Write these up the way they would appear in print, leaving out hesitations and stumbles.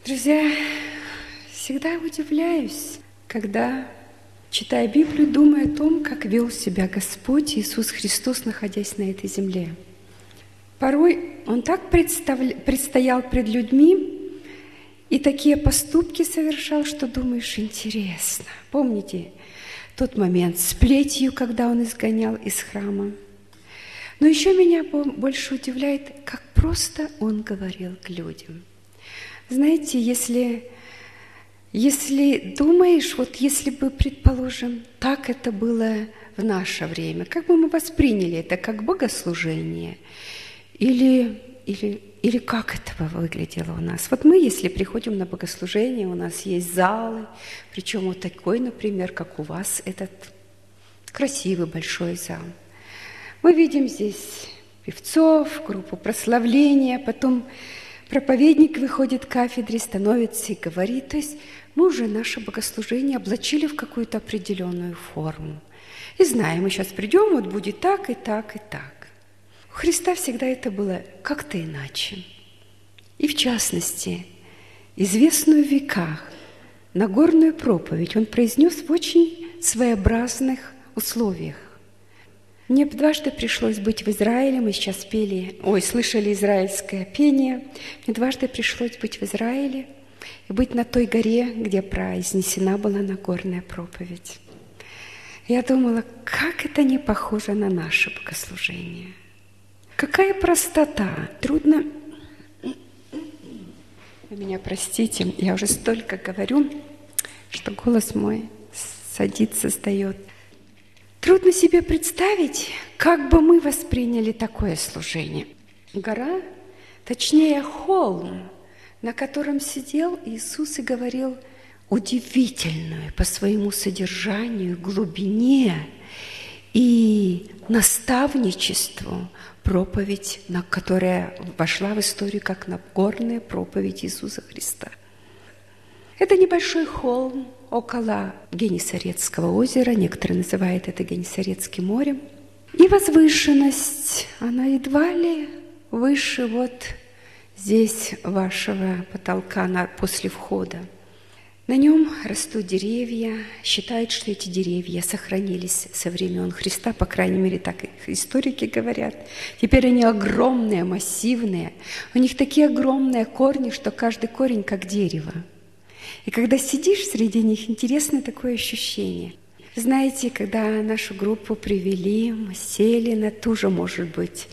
Друзья, всегда удивляюсь, когда, читая Библию, думаю о том, как вел себя Господь Иисус Христос, находясь на этой земле. Порой Он так предстоял пред людьми и такие поступки совершал, что думаешь, интересно. Помните тот момент с плетью, когда Он изгонял из храма? Но еще меня больше удивляет, как просто Он говорил к людям. Знаете, если думаешь, вот если бы, предположим, так это было в наше время, как бы мы восприняли это, как богослужение? Или как это бы выглядело у нас? Вот мы, если приходим на богослужение, у нас есть залы, причем вот такой, например, как у вас, этот красивый большой зал. Мы видим здесь певцов, группу прославления, потом проповедник выходит к кафедре, становится и говорит. То есть мы уже наше богослужение облачили в какую-то определенную форму. И знаем, мы сейчас придем, вот будет так и так и так. У Христа всегда это было как-то иначе. И в частности, известную в веках Нагорную проповедь Он произнес в очень своеобразных условиях. Мне дважды пришлось быть в Израиле, мы сейчас слышали израильское пение. Мне дважды пришлось быть в Израиле и быть на той горе, где произнесена была Нагорная проповедь. Я думала, как это не похоже на наше богослужение. Какая простота! Трудно... Вы меня простите, я уже столько говорю, что голос мой садится, сдает. Трудно себе представить, как бы мы восприняли такое служение. Гора, точнее холм, на котором сидел Иисус и говорил удивительную по своему содержанию, глубине и наставничеству проповедь, которая вошла в историю как Нагорная проповедь Иисуса Христа. Это небольшой холм около Генесарецкого озера, некоторые называют это Генесарецким морем. И возвышенность, она едва ли выше вот здесь вашего потолка после входа. На нем растут деревья. Считают, что эти деревья сохранились со времен Христа, по крайней мере, так историки говорят. Теперь они огромные, массивные. У них такие огромные корни, что каждый корень как дерево. И когда сидишь среди них, интересное такое ощущение. Знаете, когда нашу группу привели, мы сели на ту же, может быть,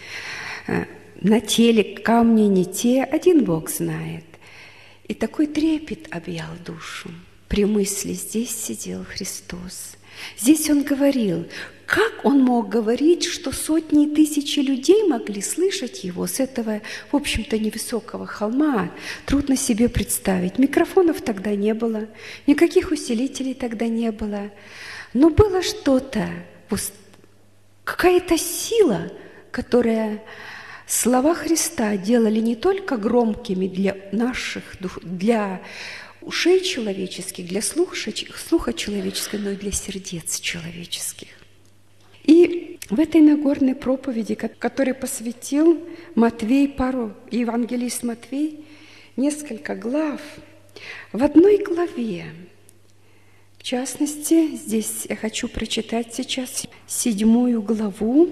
на теле камни не те, один Бог знает. И такой трепет объял душу. При мысли здесь сидел Христос. Здесь Он говорил. Как Он мог говорить, что сотни и тысячи людей могли слышать Его с этого, в общем-то, невысокого холма? Трудно себе представить. Микрофонов тогда не было, никаких усилителей тогда не было. Но было что-то, какая-то сила, которая слова Христа делали не только громкими для ушей человеческих, для слуха человеческого, но и для сердец человеческих. И в этой Нагорной проповеди, которой посвятил евангелист Матвей, несколько глав, в одной главе, в частности, здесь я хочу прочитать сейчас 7 главу,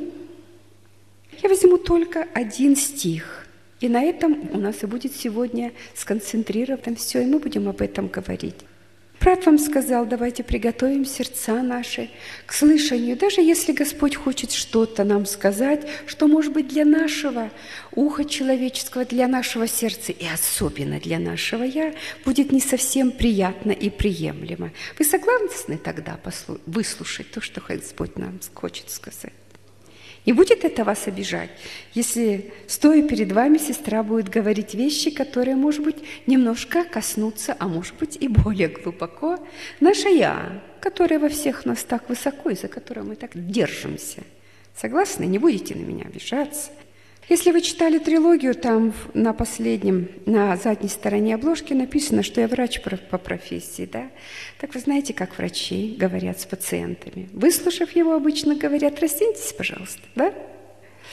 я возьму только один стих, и на этом у нас и будет сегодня сконцентрировано все, и мы будем об этом говорить. Брат вам сказал, давайте приготовим сердца наши к слышанию, даже если Господь хочет что-то нам сказать, что может быть для нашего уха человеческого, для нашего сердца и особенно для нашего «я» будет не совсем приятно и приемлемо. Вы согласны тогда выслушать то, что Господь нам хочет сказать? Не будет это вас обижать, если, стоя перед вами, сестра будет говорить вещи, которые, может быть, немножко коснутся, а может быть, и более глубоко наше «я», которое во всех нас так высоко и за которое мы так держимся. Согласны? Не будете на меня обижаться. Если вы читали трилогию, там на задней стороне обложки написано, что я врач по профессии, да? Так вы знаете, как врачи говорят с пациентами. Выслушав его, обычно говорят: «Растянитесь, пожалуйста», да?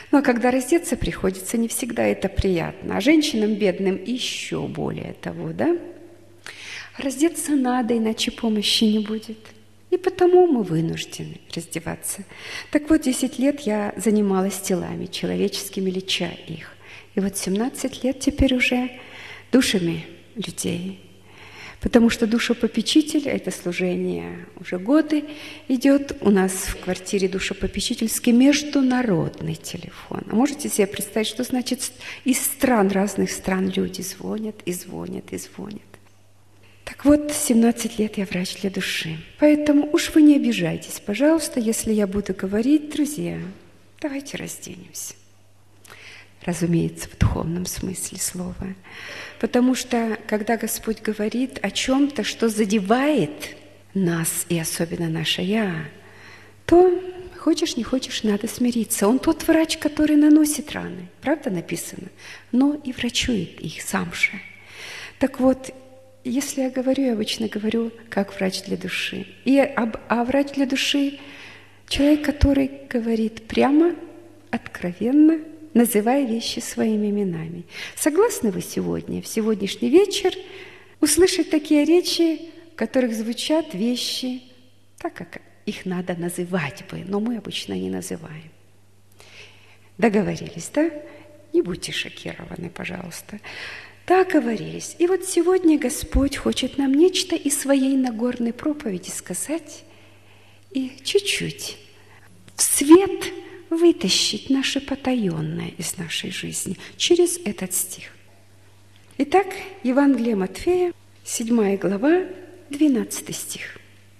Но когда раздеться приходится, не всегда это приятно. А женщинам бедным еще более того, да? Раздеться надо, иначе помощи не будет. И потому мы вынуждены раздеваться. Так вот, 10 лет я занималась телами человеческими, леча их. И вот 17 лет теперь уже душами людей. Потому что душепопечитель – это служение уже годы идет. У нас в квартире душепопечительский международный телефон. А можете себе представить, что значит из стран, разных стран люди звонят и звонят и звонят. Так вот, 17 лет я врач для души. Поэтому уж вы не обижайтесь, пожалуйста, если я буду говорить, друзья, давайте разденемся. Разумеется, в духовном смысле слова. Потому что, когда Господь говорит о чем-то, что задевает нас, и особенно наше «я», то, хочешь не хочешь, надо смириться. Он тот врач, который наносит раны, правда написано? Но и врачует их сам же. Так вот, если я говорю, я обычно говорю как врач для души. А врач для души – человек, который говорит прямо, откровенно, называя вещи своими именами. Согласны вы сегодня, в сегодняшний вечер, услышать такие речи, в которых звучат вещи так, как их надо называть бы, но мы обычно не называем. Договорились, да? Не будьте шокированы, пожалуйста. Договорились. И вот сегодня Господь хочет нам нечто из своей Нагорной проповеди сказать и чуть-чуть в свет вытащить наше потаенное из нашей жизни через этот стих. Итак, Евангелие Матфея, 7 глава, 12 стих.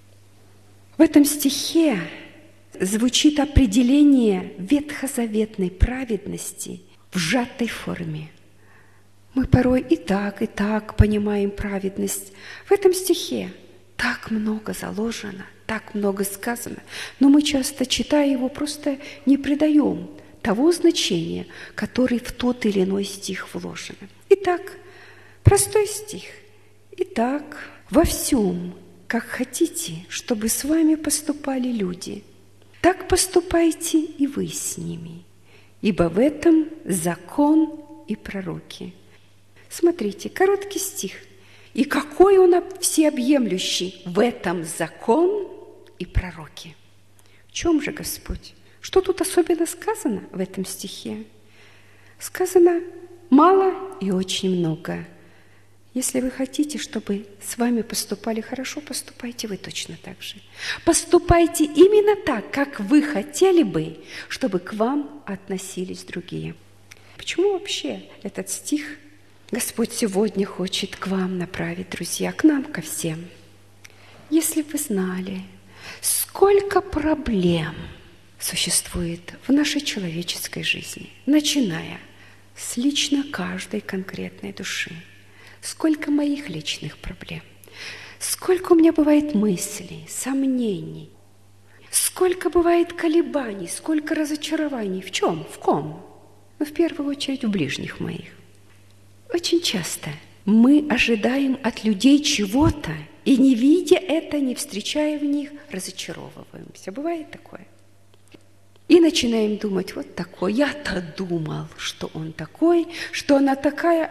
В этом стихе звучит определение ветхозаветной праведности в сжатой форме. Мы порой и так понимаем праведность. В этом стихе так много заложено, так много сказано, но мы часто, читая его, просто не придаем того значения, который в тот или иной стих вложено. Итак, простой стих. Итак, во всем, как хотите, чтобы с вами поступали люди, так поступайте и вы с ними, ибо в этом закон и пророки. Смотрите, короткий стих. И какой он всеобъемлющий! В этом закон и пророки. В чем же Господь? Что тут особенно сказано в этом стихе? Сказано мало и очень много. Если вы хотите, чтобы с вами поступали хорошо, поступайте вы точно так же. Поступайте именно так, как вы хотели бы, чтобы к вам относились другие. Почему вообще этот стих Господь сегодня хочет к вам направить, друзья, к нам, ко всем? Если бы вы знали, сколько проблем существует в нашей человеческой жизни, начиная с лично каждой конкретной души, сколько моих личных проблем, сколько у меня бывает мыслей, сомнений, сколько бывает колебаний, сколько разочарований. В чем? В ком? Ну, в первую очередь, в ближних моих. Очень часто мы ожидаем от людей чего-то, и не видя это, не встречая в них, разочаровываемся. Бывает такое? И начинаем думать, вот такой, я-то думал, что он такой, что она такая,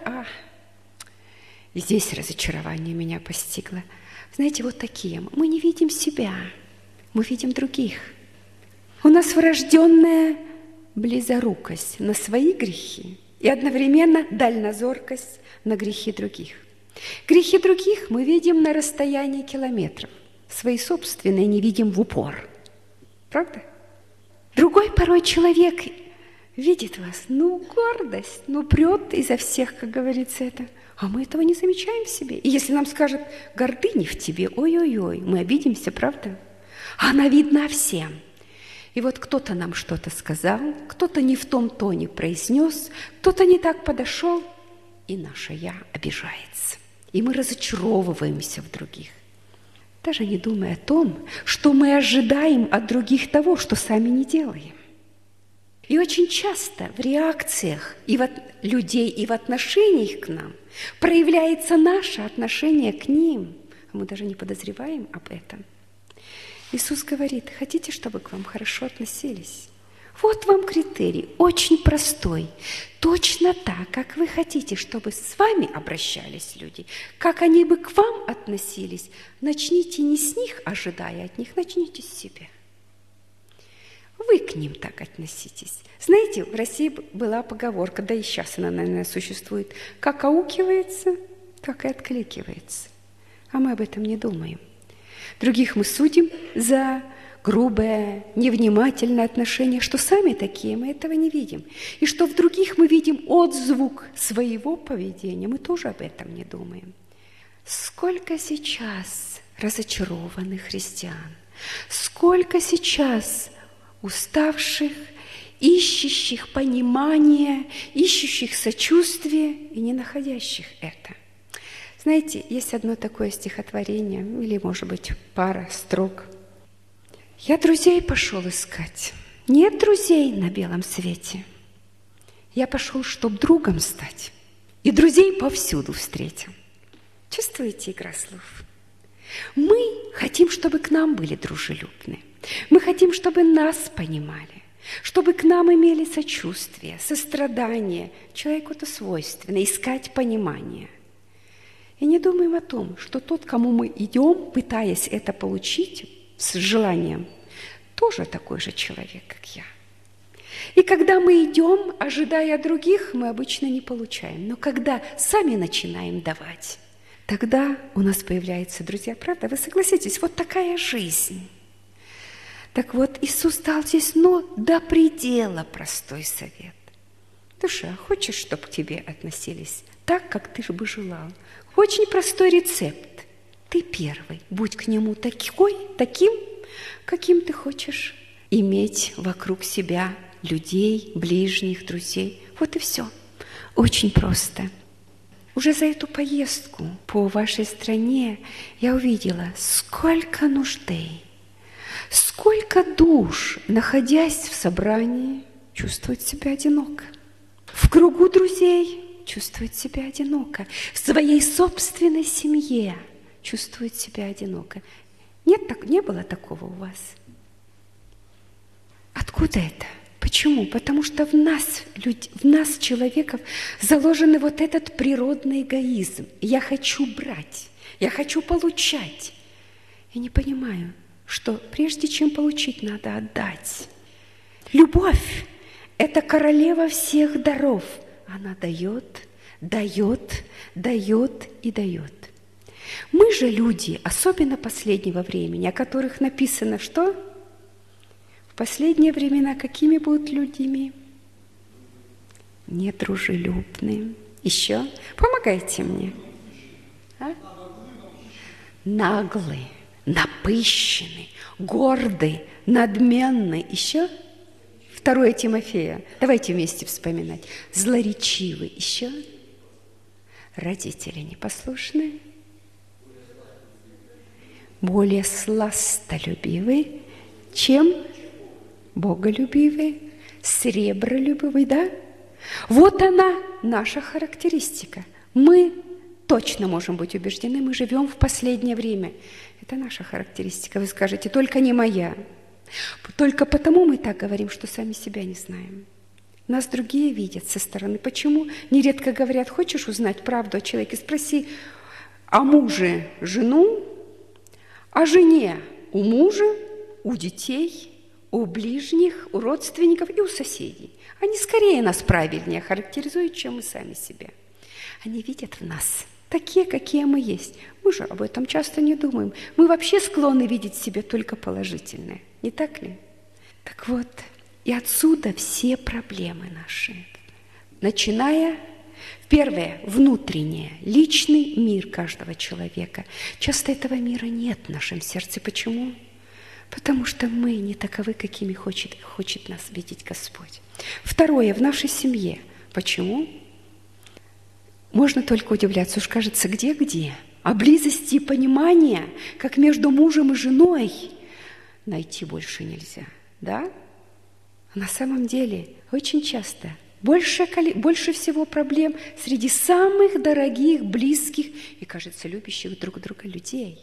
и здесь разочарование меня постигло. Знаете, вот такие. Мы не видим себя, мы видим других. У нас врожденная близорукость на свои грехи и одновременно дальнозоркость на грехи других. Грехи других мы видим на расстоянии километров, свои собственные не видим в упор. Правда? Другой порой человек видит вас, гордость, прет изо всех, как говорится это. А мы этого не замечаем в себе. И если нам скажут, гордыня в тебе, ой-ой-ой, мы обидимся, правда? А она видна всем. И вот кто-то нам что-то сказал, кто-то не в том тоне произнес, кто-то не так подошел, и наше «я» обижается. И мы разочаровываемся в других, даже не думая о том, что мы ожидаем от других того, что сами не делаем. И очень часто в реакциях и от людей, и в отношениях к нам проявляется наше отношение к ним, а мы даже не подозреваем об этом. Иисус говорит, хотите, чтобы к вам хорошо относились? Вот вам критерий, очень простой. Точно так, как вы хотите, чтобы с вами обращались люди, как они бы к вам относились, начните не с них, ожидая от них, начните с себя. Вы к ним так относитесь. Знаете, в России была поговорка, да и сейчас она, наверное, существует, как аукивается, так и откликивается. А мы об этом не думаем. Других мы судим за грубое, невнимательное отношение, что сами такие, мы этого не видим. И что в других мы видим отзвук своего поведения, мы тоже об этом не думаем. Сколько сейчас разочарованных христиан, сколько сейчас уставших, ищущих понимания, ищущих сочувствия и не находящих это. Знаете, есть одно такое стихотворение, или, может быть, пара строк. «Я друзей пошел искать. Нет друзей на белом свете. Я пошел, чтоб другом стать, и друзей повсюду встретил». Чувствуете игра слов? Мы хотим, чтобы к нам были дружелюбны. Мы хотим, чтобы нас понимали, чтобы к нам имели сочувствие, сострадание. Человеку это свойственно, искать понимание. И не думаем о том, что тот, кому мы идем, пытаясь это получить с желанием, тоже такой же человек, как я. И когда мы идем, ожидая других, мы обычно не получаем. Но когда сами начинаем давать, тогда у нас появляются друзья. Правда? Вы согласитесь, вот такая жизнь. Так вот, Иисус дал здесь, до предела простой совет. Душа, хочешь, чтобы к тебе относились так, как ты же бы желал? Очень простой рецепт. Ты первый. Будь к нему таким, каким ты хочешь иметь вокруг себя людей, ближних, друзей. Вот и все. Очень просто. Уже за эту поездку по вашей стране я увидела, сколько нуждей, сколько душ, находясь в собрании, чувствует себя одиноко. В кругу друзей чувствует себя одиноко. В своей собственной семье чувствует себя одиноко. Не было такого у вас? Откуда это? Почему? Потому что в нас, человеков, заложен вот этот природный эгоизм. Я хочу брать, я хочу получать. Я не понимаю, что прежде чем получить, надо отдать. Любовь – это королева всех даров. Она дает, дает, дает и дает. Мы же люди, особенно последнего времени, о которых написано, что в последние времена какими будут людьми? Недружелюбными. Еще? Помогайте мне. Наглые, напыщенные, гордые, надменные. Еще? 2 Тимофея. Давайте вместе вспоминать. Злоречивый. Еще? Родители непослушные. Более сластолюбивый, чем боголюбивый, сребролюбивый, да? Вот она, наша характеристика. Мы точно можем быть убеждены, мы живем в последнее время. Это наша характеристика. Вы скажете, только не моя. Только потому мы так говорим, что сами себя не знаем. Нас другие видят со стороны. Почему? Нередко говорят, хочешь узнать правду о человеке? Спроси о муже жену, о жене у мужа, у детей, у ближних, у родственников и у соседей. Они скорее нас правильнее характеризуют, чем мы сами себя. Они видят в нас такие, какие мы есть. Мы же об этом часто не думаем. Мы вообще склонны видеть в себе только положительное. Не так ли? Так вот, и отсюда все проблемы наши. Начиная, первое, внутреннее, личный мир каждого человека. Часто этого мира нет в нашем сердце. Почему? Потому что мы не таковы, какими хочет нас видеть Господь. Второе, в нашей семье. Почему? Можно только удивляться, уж кажется, где-где. А близости и понимания, как между мужем и женой, найти больше нельзя. Да? А на самом деле очень часто больше всего проблем среди самых дорогих, близких и, кажется, любящих друг друга людей.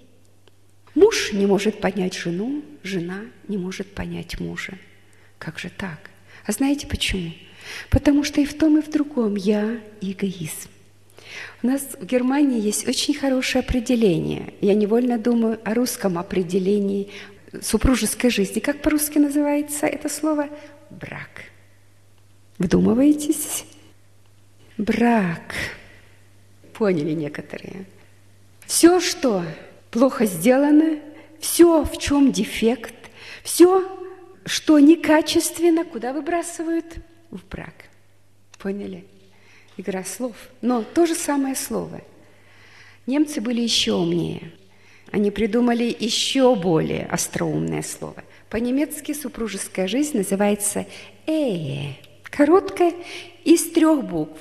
Муж не может понять жену, жена не может понять мужа. Как же так? А знаете почему? Потому что и в том, и в другом я эгоизм. У нас в Германии есть очень хорошее определение. Я невольно думаю о русском определении супружеской жизни. Как по-русски называется это слово? Брак. Вдумываетесь? Брак. Поняли некоторые. Все, что плохо сделано, все, в чем дефект, все, что некачественно, куда выбрасывают? В брак. Поняли? Игра слов. Но то же самое слово. Немцы были еще умнее. Они придумали еще более остроумное слово. По-немецки супружеская жизнь называется «Ehe». Короткое, из 3 букв.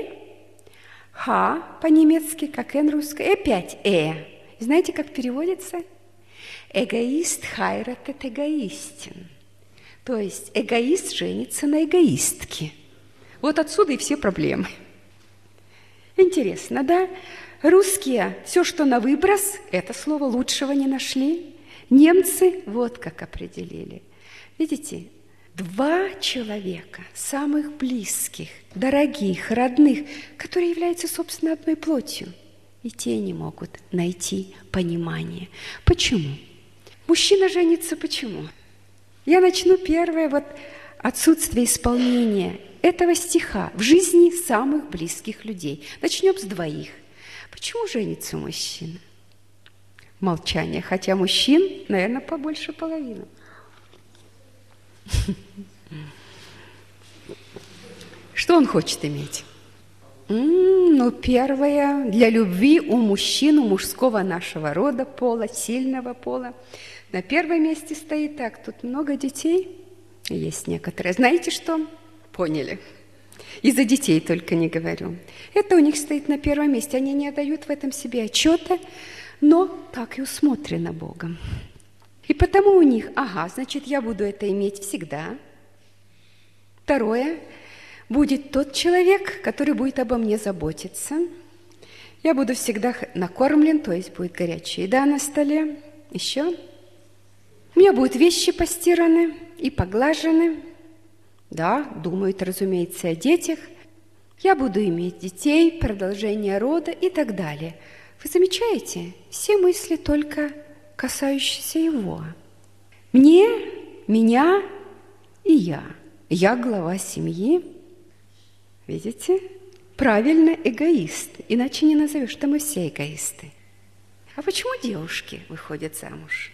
Х по-немецки, как Н русское, и опять Знаете, как переводится? Эгоист хайратет эгоистин. То есть эгоист женится на эгоистке. Вот отсюда и все проблемы. Интересно, да? Русские все, что на выброс, это слово лучшего не нашли. Немцы вот как определили. Видите? 2 человека, самых близких, дорогих, родных, которые являются, собственно, одной плотью, и те не могут найти понимание. Почему? Мужчина женится почему? Я начну первое, отсутствие исполнения этого стиха в жизни самых близких людей. Начнем с 2. Почему женится мужчина? Молчание, хотя мужчин, наверное, побольше половины. Что он хочет иметь? Первое, для любви у мужчин, у мужского нашего рода, пола, сильного пола, на первом месте стоит так. Тут много детей, есть некоторые. Знаете что? Поняли. Из-за детей только не говорю. Это у них стоит на первом месте. Они не отдают в этом себе отчета, но так и усмотрено Богом. И потому у них, значит, я буду это иметь всегда. 2, будет тот человек, который будет обо мне заботиться. Я буду всегда накормлен, то есть будет горячая еда на столе. Еще. У меня будут вещи постираны и поглажены. Да, думают, разумеется, о детях. Я буду иметь детей, продолжение рода и так далее. Вы замечаете? Все мысли только касающиеся его. Мне, меня и я. Я глава семьи. Видите? Правильно, эгоист. Иначе не назовешь, что мы все эгоисты. А почему девушки выходят замуж?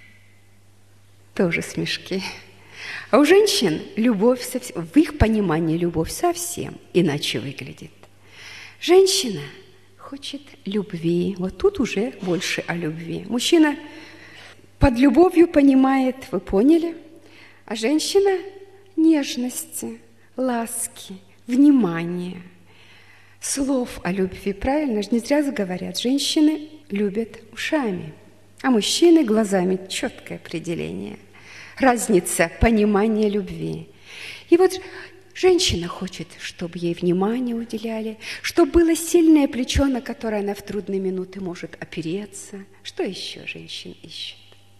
Тоже смешки. А у женщин любовь, в их понимании любовь совсем иначе выглядит. Женщина хочет любви. Вот тут уже больше о любви. Мужчина под любовью понимает, вы поняли? А женщина – нежности, ласки, внимания, слов о любви. Правильно же не зря говорят. Женщины любят ушами, а мужчины глазами. Четкое определение. Разница понимания любви. И вот женщина хочет, чтобы ей внимание уделяли, чтобы было сильное плечо, на которое она в трудные минуты может опереться. Что еще женщина ищет?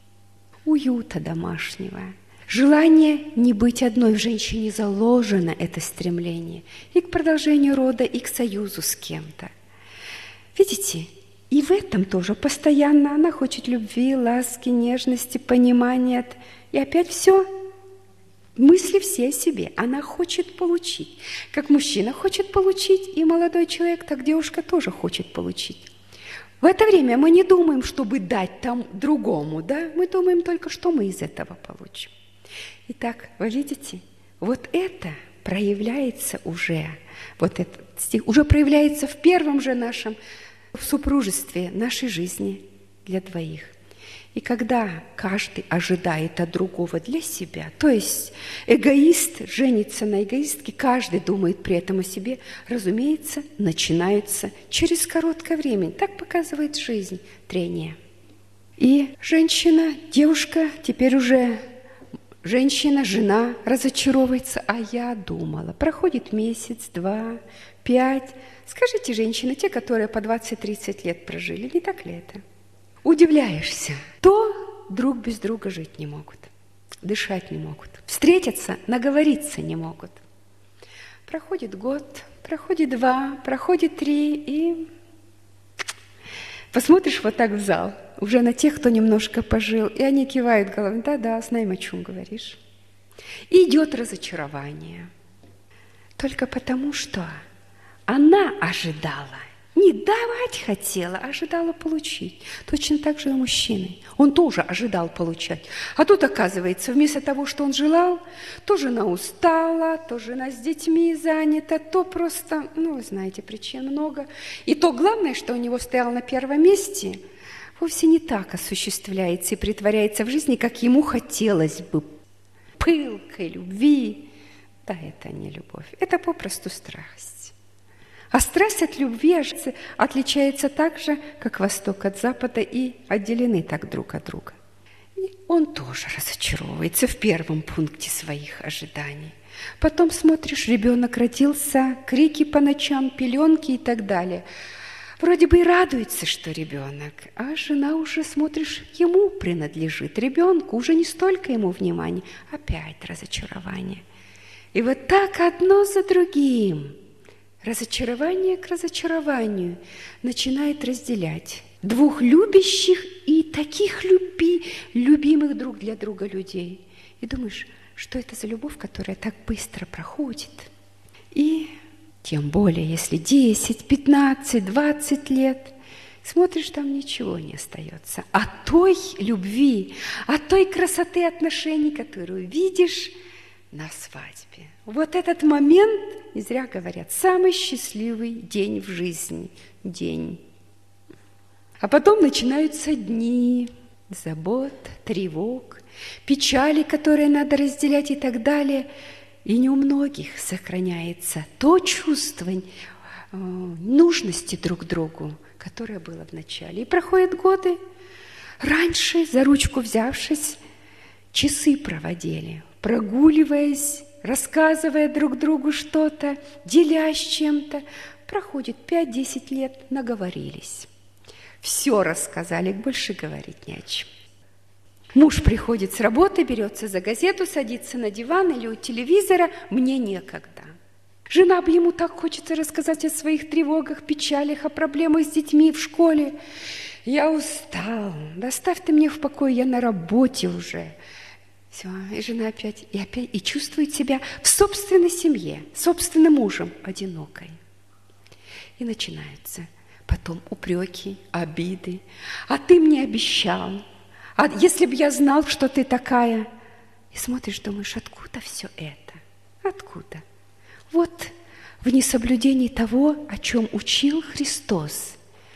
Уюта домашнего. Желание не быть одной. В женщине заложено это стремление и к продолжению рода, и к союзу с кем-то. Видите? И в этом тоже постоянно она хочет любви, ласки, нежности, понимания. И опять все, мысли все о себе. Она хочет получить. Как мужчина хочет получить, и молодой человек, так девушка тоже хочет получить. В это время мы не думаем, чтобы дать там другому, да? Мы думаем только, что мы из этого получим. Итак, вы видите, вот это проявляется уже, вот этот стих, уже проявляется в первом же нашем супружестве, нашей жизни для 2. И когда каждый ожидает от другого для себя, то есть эгоист женится на эгоистке, каждый думает при этом о себе, разумеется, начинается через короткое время. Так показывает жизнь, трение. И женщина, девушка, теперь уже женщина, жена разочаровывается, а я думала. Проходит месяц, 2, 5. Скажите, женщины, те, которые по 20-30 лет прожили, не так ли это? Удивляешься, то друг без друга жить не могут. дышать не могут. Встретятся, наговориться не могут. Проходит год, проходит 2, проходит 3, и посмотришь вот так в зал, уже на тех, кто немножко пожил, и они кивают головой: да-да, знаем, о чем говоришь. И идет разочарование. Только потому, что она ожидала, не давать хотела, а ожидала получить. Точно так же и мужчины. Он тоже ожидал получать. А тут, оказывается, вместо того, что он желал, то жена устала, то жена с детьми занята, то просто, вы знаете, причин много. И то главное, что у него стояло на первом месте, вовсе не так осуществляется и притворяется в жизни, как ему хотелось бы. Пылкой любви. Да, это не любовь, это попросту страсть. А страсть от любви отличается так же, как Восток от Запада, и отделены так друг от друга. И он тоже разочаровывается в первом пункте своих ожиданий. Потом смотришь, ребенок родился, крики по ночам, пеленки и так далее. Вроде бы и радуется, что ребенок, а жена уже, смотришь, ему принадлежит, ребенку уже не столько ему внимания, опять разочарование. И вот так одно за другим, разочарование к разочарованию начинает разделять двух любящих и таких любимых друг для друга людей. И думаешь, что это за любовь, которая так быстро проходит. И тем более, если 10, 15, 20 лет, смотришь, там ничего не остается. От той любви, от той красоты отношений, которую видишь на свадьбе. Вот этот момент, не зря говорят, самый счастливый день в жизни. День. А потом начинаются дни забот, тревог, печали, которые надо разделять и так далее. И не у многих сохраняется то чувство нужности друг другу, которое было в начале. И проходят годы. Раньше, за ручку взявшись, часы проводили, прогуливаясь, рассказывая друг другу что-то, делясь чем-то. Проходит 5-10 лет, наговорились. Все рассказали, больше говорить не о чем. Муж приходит с работы, берется за газету, садится на диван или у телевизора. Мне некогда. Жена бы ему так хочется рассказать о своих тревогах, печалях, о проблемах с детьми в школе. Я устал, доставь ты мне в покой, я на работе уже. Все, и жена опять и чувствует себя в собственной семье, собственным мужем, одинокой. И начинаются потом упреки, обиды. А ты мне обещал. А если бы я знал, что ты такая? И смотришь, думаешь, откуда все это? Откуда? Вот в несоблюдении того, о чем учил Христос.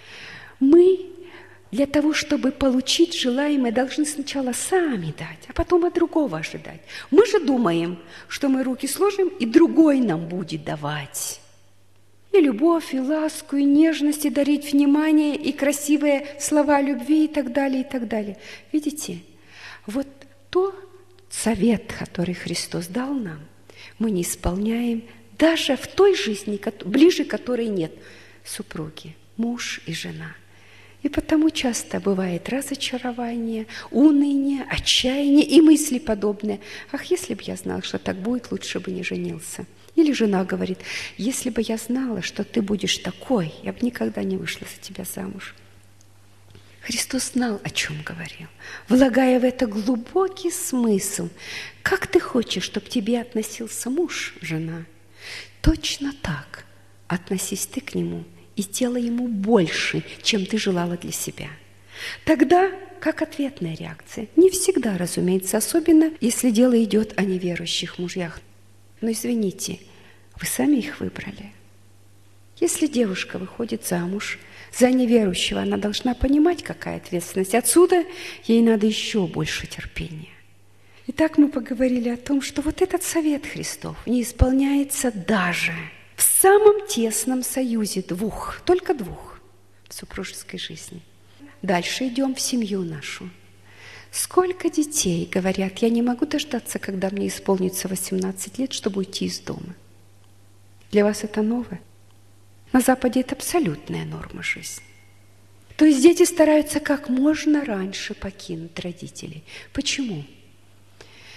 Мы для того, чтобы получить желаемое, должны сначала сами дать, а потом от другого ожидать. Мы же думаем, что мы руки сложим, и другой нам будет давать. И любовь, и ласку, и нежность, и дарить внимание, и красивые слова любви, и так далее, и так далее. Видите, вот тот совет, который Христос дал нам, мы не исполняем даже в той жизни, ближе которой нет супруги, муж и жена. И потому часто бывает разочарование, уныние, отчаяние и мысли подобные. Ах, если бы я знал, что так будет, лучше бы не женился. Или жена говорит, если бы я знала, что ты будешь такой, я бы никогда не вышла за тебя замуж. Христос знал, о чем говорил, влагая в это глубокий смысл. Как ты хочешь, чтобы к тебе относился муж, жена? Точно так относись ты к нему и делай ему больше, чем ты желала для себя. Тогда, как ответная реакция, не всегда, разумеется, особенно если дело идет о неверующих мужьях. Но извините, вы сами их выбрали. Если девушка выходит замуж за неверующего, она должна понимать, какая ответственность. Отсюда ей надо еще больше терпения. Итак, мы поговорили о том, что вот этот совет Христов не исполняется даже в самом тесном союзе только двух в супружеской жизни. Дальше идем в семью нашу. Сколько детей говорят, я не могу дождаться, когда мне исполнится 18 лет, чтобы уйти из дома. Для вас это новое? На Западе это абсолютная норма жизни. То есть дети стараются как можно раньше покинуть родителей. Почему?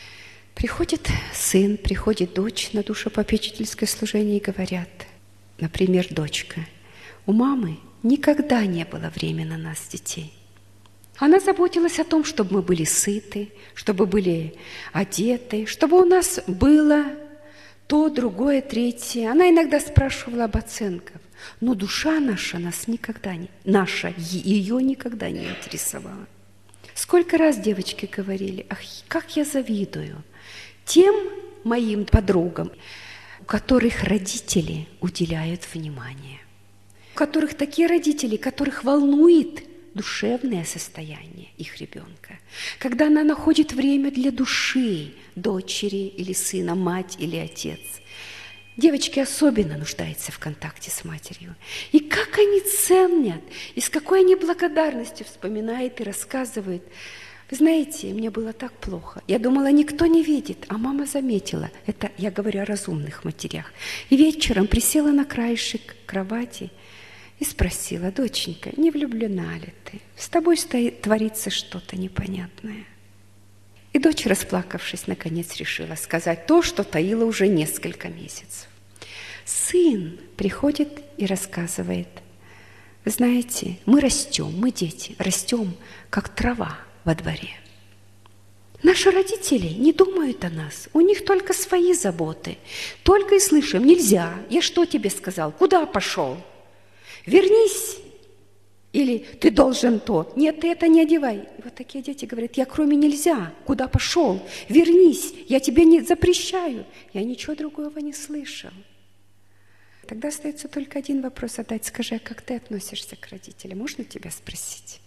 Приходит сын, приходит дочь на душепопечительское служение и говорят, например, дочка, у мамы никогда не было времени на нас, детей. Она заботилась о том, чтобы мы были сыты, чтобы были одеты, чтобы у нас было то, другое, третье. Она иногда спрашивала об оценках, но душа наша нас никогда не, ее никогда не интересовала. Сколько раз девочки говорили, ах, как я завидую тем моим подругам, у которых родители уделяют внимание, у которых такие родители, которых волнует душевное состояние их ребенка, когда она находит время для души дочери или сына, мать или отец. Девочки особенно нуждаются в контакте с матерью. И как они ценят, и с какой они благодарностью вспоминают и рассказывают. Вы знаете, мне было так плохо. Я думала, никто не видит, а мама заметила. Это я говорю о разумных матерях. И вечером присела на краешек кровати и спросила, доченька, не влюблена ли ты? С тобой творится что-то непонятное. И дочь, расплакавшись, наконец решила сказать то, что таила уже несколько месяцев. Сын приходит и рассказывает, вы знаете, мы растем, мы дети, растем, как трава во дворе. Наши родители не думают о нас, у них только свои заботы. Только и слышим, нельзя, я что тебе сказал, куда пошел? Вернись! Или ты должен то. Нет, ты это не одевай. И вот такие дети говорят, я кроме нельзя. Куда пошел? Вернись. Я тебе не запрещаю. Я ничего другого не слышал. Тогда остается только один вопрос задать. Скажи, а как ты относишься к родителям? Можно тебя спросить?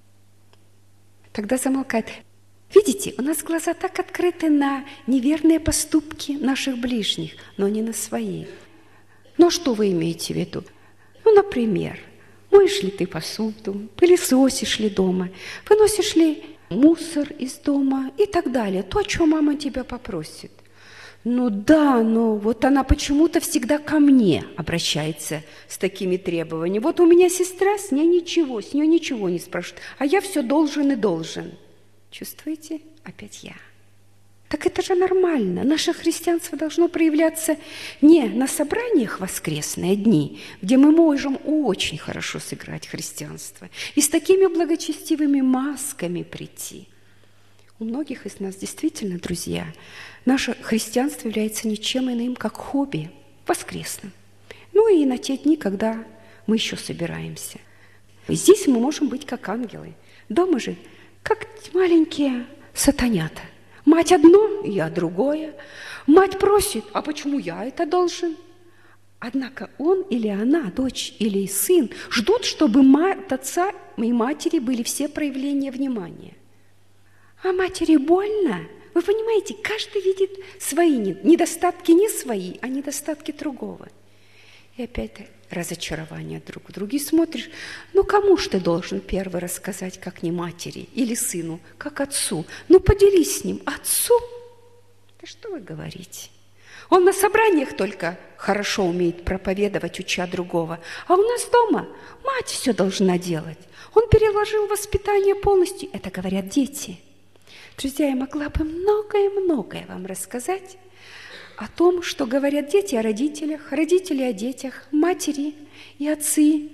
Тогда замолкает. Видите, у нас глаза так открыты на неверные поступки наших ближних, но не на свои. Но что вы имеете в виду? Ну, например, моешь ли ты посуду, пылесосишь ли дома, выносишь ли мусор из дома и так далее. То, о чем мама тебя попросит. Ну да, но вот она почему-то всегда ко мне обращается с такими требованиями. Вот у меня сестра, с ней ничего не спрашивают, а я все должен и должен. Чувствуете? Опять я. Так это же нормально. Наше христианство должно проявляться не на собраниях воскресные дни, где мы можем очень хорошо сыграть христианство и с такими благочестивыми масками прийти. У многих из нас действительно, друзья, наше христианство является ничем иным, как хобби воскресным. Ну и на те дни, когда мы еще собираемся. И здесь мы можем быть как ангелы. Дома же как маленькие сатанята. Мать одно, я другое. Мать просит, а почему я это должен? Однако он или она, дочь или сын, ждут, чтобы от отца и матери были все проявления внимания. А матери больно? Вы понимаете, каждый видит свои недостатки, не свои, а недостатки другого. И опять разочарование друг в друге. И смотришь, ну кому ж ты должен первый рассказать, как не матери или сыну, как отцу? Ну поделись с ним. Отцу? Да что вы говорите? Он на собраниях только хорошо умеет проповедовать, уча другого. А у нас дома мать все должна делать. Он переложил воспитание полностью. Это говорят дети. Друзья, я могла бы многое вам рассказать о том, что говорят дети о родителях, родители о детях, матери и отцы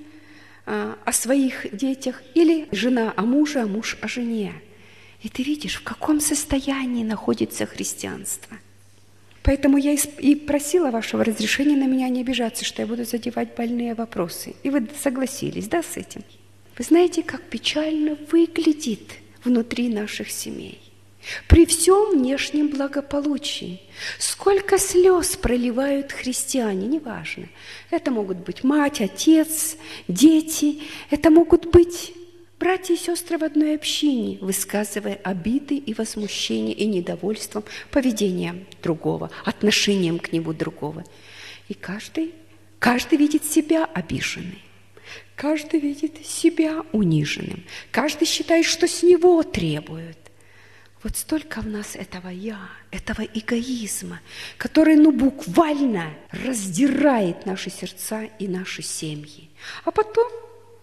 о своих детях, или жена о муже, а муж о жене. И ты видишь, в каком состоянии находится христианство. Поэтому я и просила вашего разрешения на меня не обижаться, что я буду задевать больные вопросы. И вы согласились, да, с этим? Вы знаете, как печально выглядит внутри наших семей. При всем внешнем благополучии. Сколько слез проливают христиане, неважно. Это могут быть мать, отец, дети. Это могут быть братья и сестры в одной общине, высказывая обиды и возмущение и недовольством поведением другого, отношением к нему другого. И каждый видит себя обиженным. Каждый видит себя униженным. Каждый считает, что с него требуют. Вот столько в нас этого этого эгоизма, который, буквально раздирает наши сердца и наши семьи. А потом,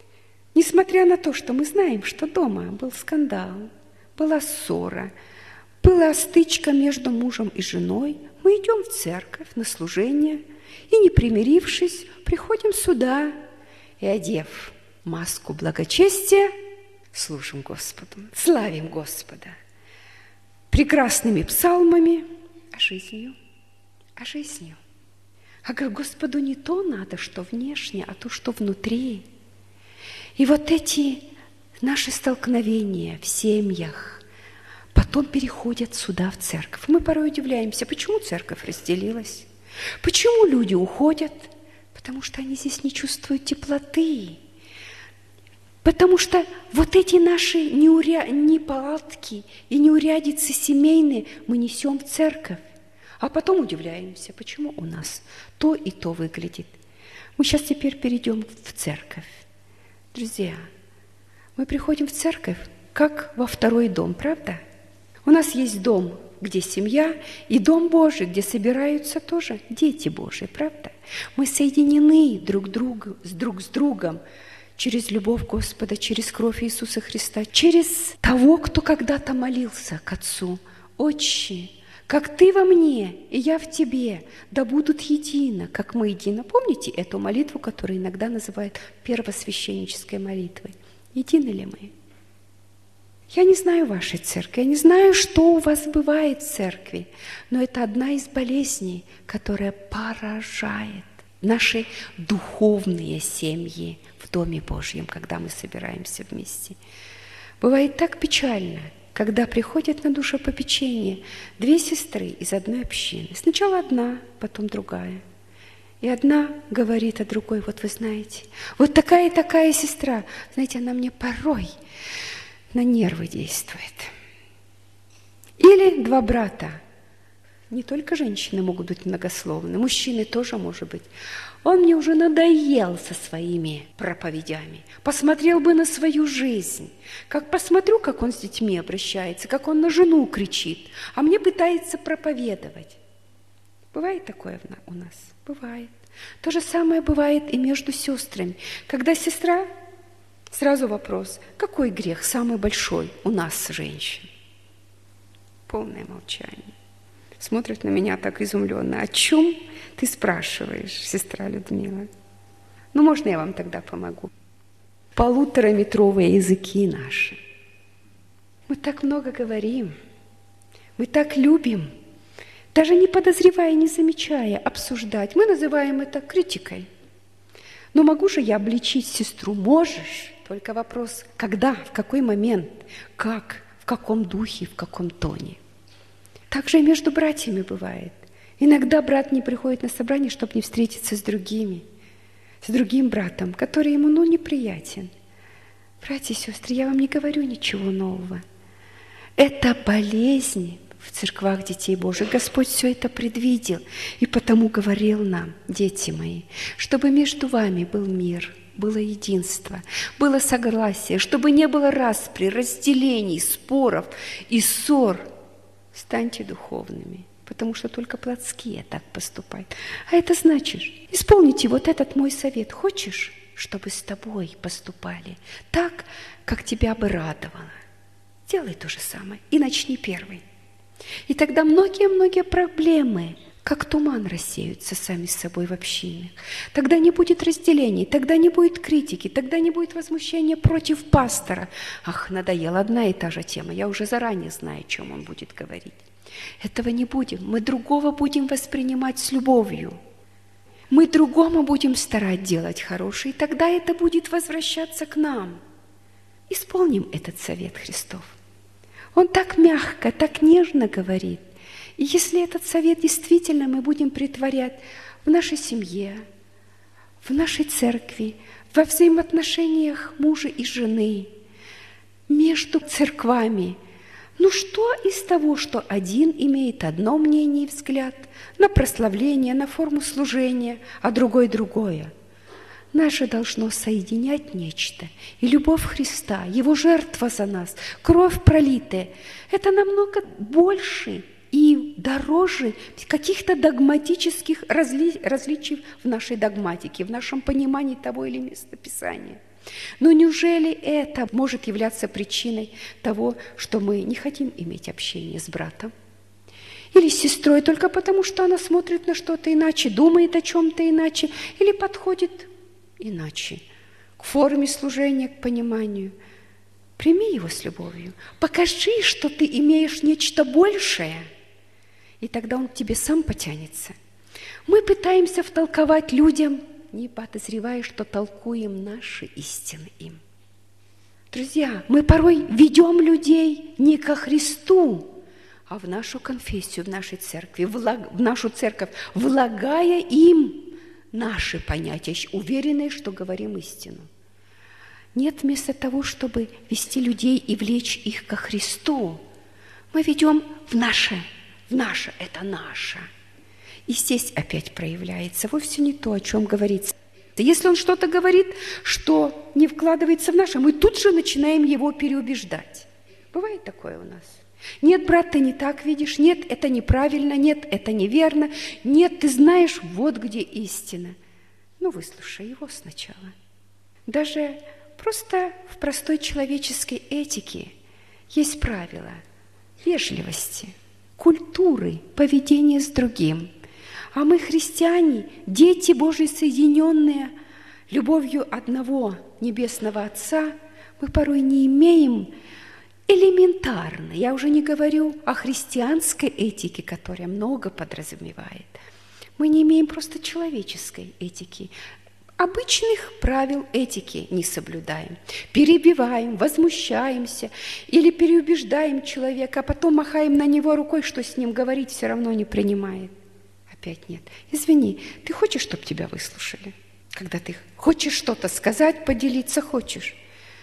несмотря на то, что мы знаем, что дома был скандал, была ссора, была стычка между мужем и женой, мы идем в церковь на служение и, не примирившись, приходим сюда и, одев маску благочестия, служим Господу, славим Господа прекрасными псалмами, а жизнью. А Господу не то надо, что внешне, а то, что внутри. И вот эти наши столкновения в семьях потом переходят сюда, в церковь. Мы порой удивляемся, почему церковь разделилась, почему люди уходят, потому что они здесь не чувствуют теплоты, потому что вот эти наши неполадки и неурядицы семейные мы несем в церковь, а потом удивляемся, почему у нас то и то выглядит. Мы сейчас теперь перейдем в церковь. Друзья, мы приходим в церковь как во второй дом, правда? У нас есть дом, где семья, и дом Божий, где собираются тоже дети Божии, правда? Мы соединены друг с другом через любовь Господа, через кровь Иисуса Христа, через того, кто когда-то молился к Отцу. «Отче, как Ты во мне, и я в Тебе, да будут едино, как мы едино». Помните эту молитву, которую иногда называют первосвященнической молитвой? Едины ли мы? Я не знаю вашей церкви, я не знаю, что у вас бывает в церкви, но это одна из болезней, которая поражает наши духовные семьи в Доме Божьем, когда мы собираемся вместе. Бывает так печально, когда приходят на душепопечение две сестры из одной общины. Сначала одна, потом другая. И одна говорит о другой: вот вы знаете, вот такая и такая сестра, знаете, она мне порой на нервы действует. Или два брата. Не только женщины могут быть многословны, мужчины тоже может быть. Он мне уже надоел со своими проповедями. Посмотрел бы на свою жизнь. Как посмотрю, как он с детьми обращается, как он на жену кричит, а мне пытается проповедовать. Бывает такое у нас? Бывает. То же самое бывает и между сестрами. Когда сестра, сразу вопрос: какой грех самый большой у нас, женщин? Полное молчание. Смотрит на меня так изумленно. О чем ты спрашиваешь, сестра Людмила? Ну, можно я вам тогда помогу? 1,5-метровые языки наши. Мы так много говорим, мы так любим, даже не подозревая, не замечая, обсуждать. Мы называем это критикой. Но могу же я обличить сестру? Можешь. Только вопрос: когда, в какой момент, как, в каком духе, в каком тоне. Так же и между братьями бывает. Иногда брат не приходит на собрание, чтобы не встретиться с другим братом, который ему, неприятен. Братья и сестры, я вам не говорю ничего нового. Это болезнь в церквах детей Божьих. Господь все это предвидел, и потому говорил нам: дети мои, чтобы между вами был мир, было единство, было согласие, чтобы не было распри, разделений, споров и ссор. Станьте духовными, потому что только плотские так поступают. А это значит, исполните вот этот мой совет. Хочешь, чтобы с тобой поступали так, как тебя бы радовало? Делай то же самое и начни первый. И тогда многие-многие проблемы, как туман, рассеются сами с собой в общинах. Тогда не будет разделений, тогда не будет критики, тогда не будет возмущения против пастора. Ах, надоела одна и та же тема, я уже заранее знаю, о чем он будет говорить. Этого не будем, мы другого будем воспринимать с любовью. Мы другому будем старать делать хорошее, и тогда это будет возвращаться к нам. Исполним этот совет Христов. Он так мягко, так нежно говорит. И если этот совет действительно мы будем претворять в нашей семье, в нашей церкви, во взаимоотношениях мужа и жены, между церквами, что из того, что один имеет одно мнение и взгляд на прославление, на форму служения, а другой другое? Нас же должно соединять нечто. И любовь Христа, Его жертва за нас, кровь пролитая, это намного больше и дороже каких-то догматических различий в нашей догматике, в нашем понимании того или местописания. Но неужели это может являться причиной того, что мы не хотим иметь общение с братом? Или с сестрой только потому, что она смотрит на что-то иначе, думает о чем-то иначе, или подходит иначе к форме служения, к пониманию. Прими его с любовью. Покажи, что ты имеешь нечто большее, и тогда он к тебе сам потянется. Мы пытаемся втолковать людям, не подозревая, что толкуем наши истины им. Друзья, мы порой ведем людей не ко Христу, а в нашу конфессию, в нашей церкви, в нашу церковь, влагая им наши понятия, уверенные, что говорим истину. Нет, вместо того, чтобы вести людей и влечь их ко Христу, мы ведем в наше, это наше. И здесь опять проявляется вовсе не то, о чем говорится. Если он что-то говорит, что не вкладывается в наше, мы тут же начинаем его переубеждать. Бывает такое у нас. Нет, брат, ты не так видишь, нет, это неправильно, нет, это неверно, нет, ты знаешь, вот где истина. Ну, выслушай его сначала. Даже просто в простой человеческой этике есть правила вежливости, культуры, поведения с другим. А мы, христиане, дети Божьи, соединенные любовью одного Небесного Отца, мы порой не имеем элементарно, я уже не говорю о христианской этике, которая много подразумевает. Мы не имеем просто человеческой этики. Обычных правил этики не соблюдаем. Перебиваем, возмущаемся или переубеждаем человека, а потом махаем на него рукой, что с ним говорить, все равно не принимает. Опять нет. Извини, ты хочешь, чтобы тебя выслушали? Когда ты хочешь что-то сказать, поделиться хочешь.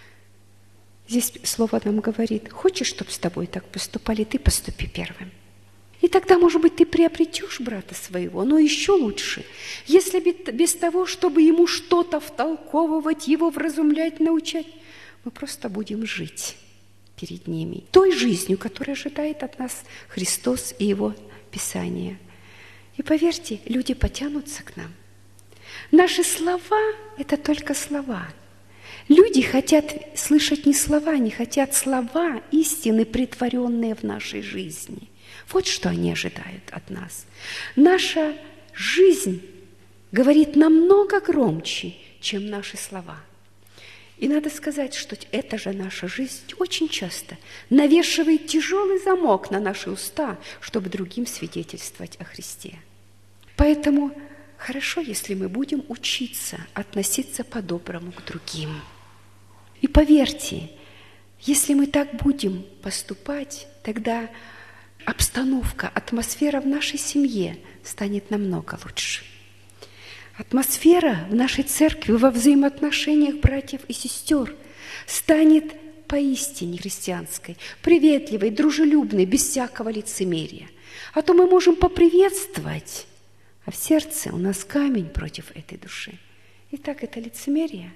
Здесь слово нам говорит, хочешь, чтобы с тобой так поступали, ты поступи первым. И тогда, может быть, ты приобретешь брата своего, но еще лучше, если без того, чтобы ему что-то втолковывать, его вразумлять, научать, мы просто будем жить перед ними той жизнью, которая ожидает от нас Христос и Его Писание. И поверьте, люди потянутся к нам. Наши слова – это только слова. Люди хотят слышать не слова, они хотят слова истины, претворенные в нашей жизни. Вот что они ожидают от нас. Наша жизнь говорит намного громче, чем наши слова. И надо сказать, что эта же наша жизнь очень часто навешивает тяжелый замок на наши уста, чтобы другим свидетельствовать о Христе. Поэтому хорошо, если мы будем учиться относиться по-доброму к другим. И поверьте, если мы так будем поступать, тогда обстановка, атмосфера в нашей семье станет намного лучше. Атмосфера в нашей церкви, во взаимоотношениях братьев и сестер станет поистине христианской, приветливой, дружелюбной, без всякого лицемерия. А то мы можем поприветствовать, а в сердце у нас камень против этой души. Итак, это лицемерие.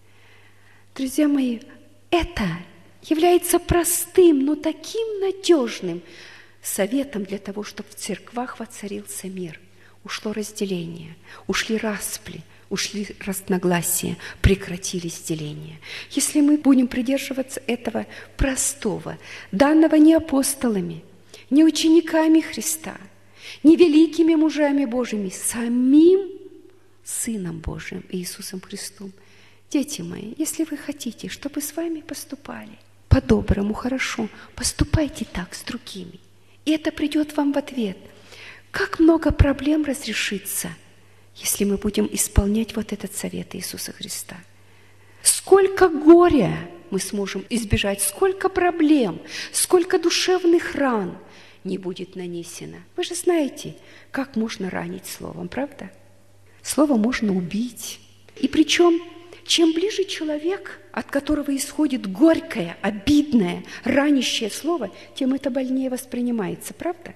Друзья мои, это является простым, но таким надежным советом для того, чтобы в церквах воцарился мир. Ушло разделение, ушли распри, ушли разногласия, прекратились деления. Если мы будем придерживаться этого простого, данного не апостолами, не учениками Христа, не великими мужами Божьими, самим Сыном Божьим Иисусом Христом. Дети мои, если вы хотите, чтобы с вами поступали по-доброму, хорошо, поступайте так с другими. И это придет вам в ответ. Как много проблем разрешится, если мы будем исполнять вот этот совет Иисуса Христа. Сколько горя мы сможем избежать, сколько проблем, сколько душевных ран не будет нанесено. Вы же знаете, как можно ранить словом, правда? Слово можно убить. И причем, чем ближе человек, от которого исходит горькое, обидное, ранящее слово, тем это больнее воспринимается, правда?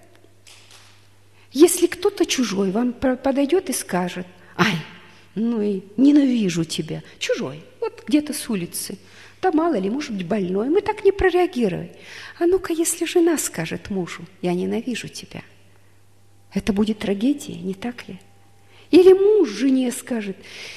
Если кто-то чужой вам подойдет и скажет: «Ай, ну и ненавижу тебя», чужой, вот где-то с улицы, да мало ли, может быть, больной, мы так не прореагируем. А ну-ка, если жена скажет мужу: «Я ненавижу тебя», это будет трагедия, не так ли? Или муж жене скажет: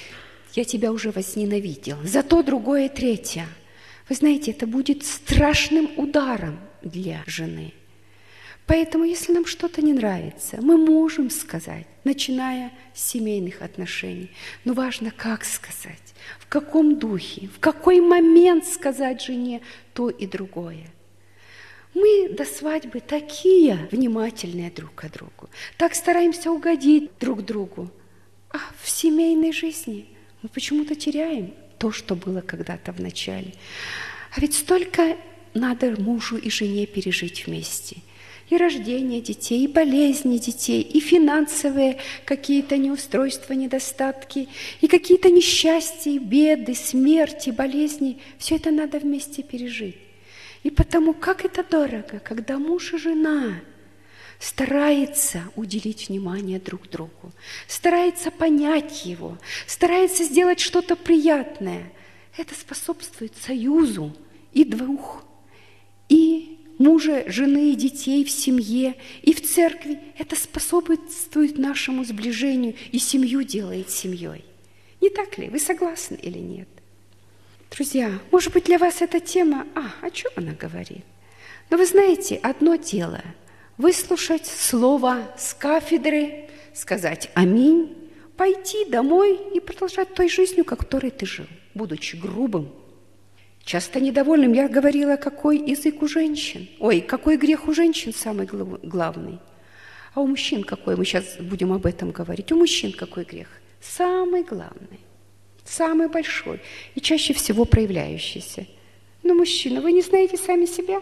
я тебя уже возненавидел, зато другое третье. Вы знаете, это будет страшным ударом для жены. Поэтому, если нам что-то не нравится, мы можем сказать, начиная с семейных отношений. Но важно, как сказать, в каком духе, в какой момент сказать жене то и другое. Мы до свадьбы такие внимательные друг к другу, так стараемся угодить друг другу. А в семейной жизни мы почему-то теряем то, что было когда-то в начале. А ведь столько надо мужу и жене пережить вместе. И рождение детей, и болезни детей, и финансовые какие-то неустройства, недостатки, и какие-то несчастья, беды, смерти, болезни. Все это надо вместе пережить. И потому как это дорого, когда муж и жена старается уделить внимание друг другу, старается понять его, старается сделать что-то приятное. Это способствует союзу и двух, и мужа, жены, и детей в семье, и в церкви. Это способствует нашему сближению, и семью делает семьей. Не так ли? Вы согласны или нет? Друзья, может быть, для вас эта тема, о чем она говорит? Но вы знаете, одно дело – выслушать слово с кафедры, сказать «Аминь», пойти домой и продолжать той жизнью, которой ты жил, будучи грубым, часто недовольным. Я говорила, какой язык у женщин, какой грех у женщин самый главный. А у мужчин какой? Мы сейчас будем об этом говорить. У мужчин какой грех? Самый главный, самый большой и чаще всего проявляющийся. Но, мужчина, вы не знаете сами себя?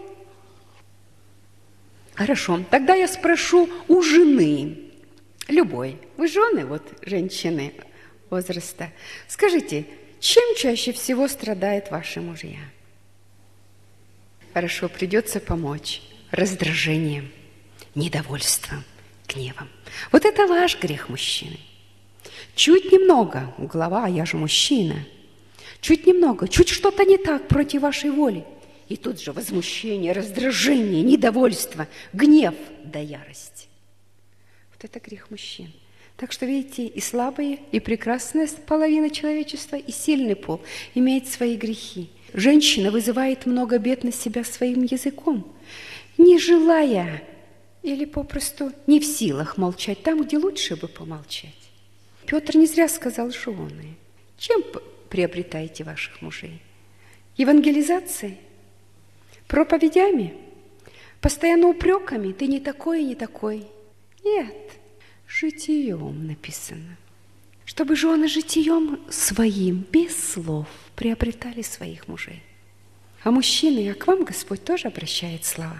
Хорошо, тогда я спрошу у жены, любой. Вы жены, женщины возраста. Скажите, чем чаще всего страдают ваши мужья? Хорошо, придется помочь. Раздражением, недовольством, гневом. Вот это ваш грех, мужчины. Чуть немного, глава, я же мужчина. Чуть немного, чуть что-то не так против вашей воли. И тут же возмущение, раздражение, недовольство, гнев до ярости. Вот это грех мужчин. Так что, видите, и слабая, и прекрасная половина человечества, и сильный пол имеет свои грехи. Женщина вызывает много бед на себя своим языком, не желая или попросту не в силах молчать там, где лучше бы помолчать. Петр не зря сказал: жены, чем приобретаете ваших мужей? Евангелизацией? Проповедями? Постоянно упреками? Ты не такой и не такой. Нет. Житием написано, чтобы жены житием своим, без слов, приобретали своих мужей. А мужчины, к вам Господь тоже обращает слова.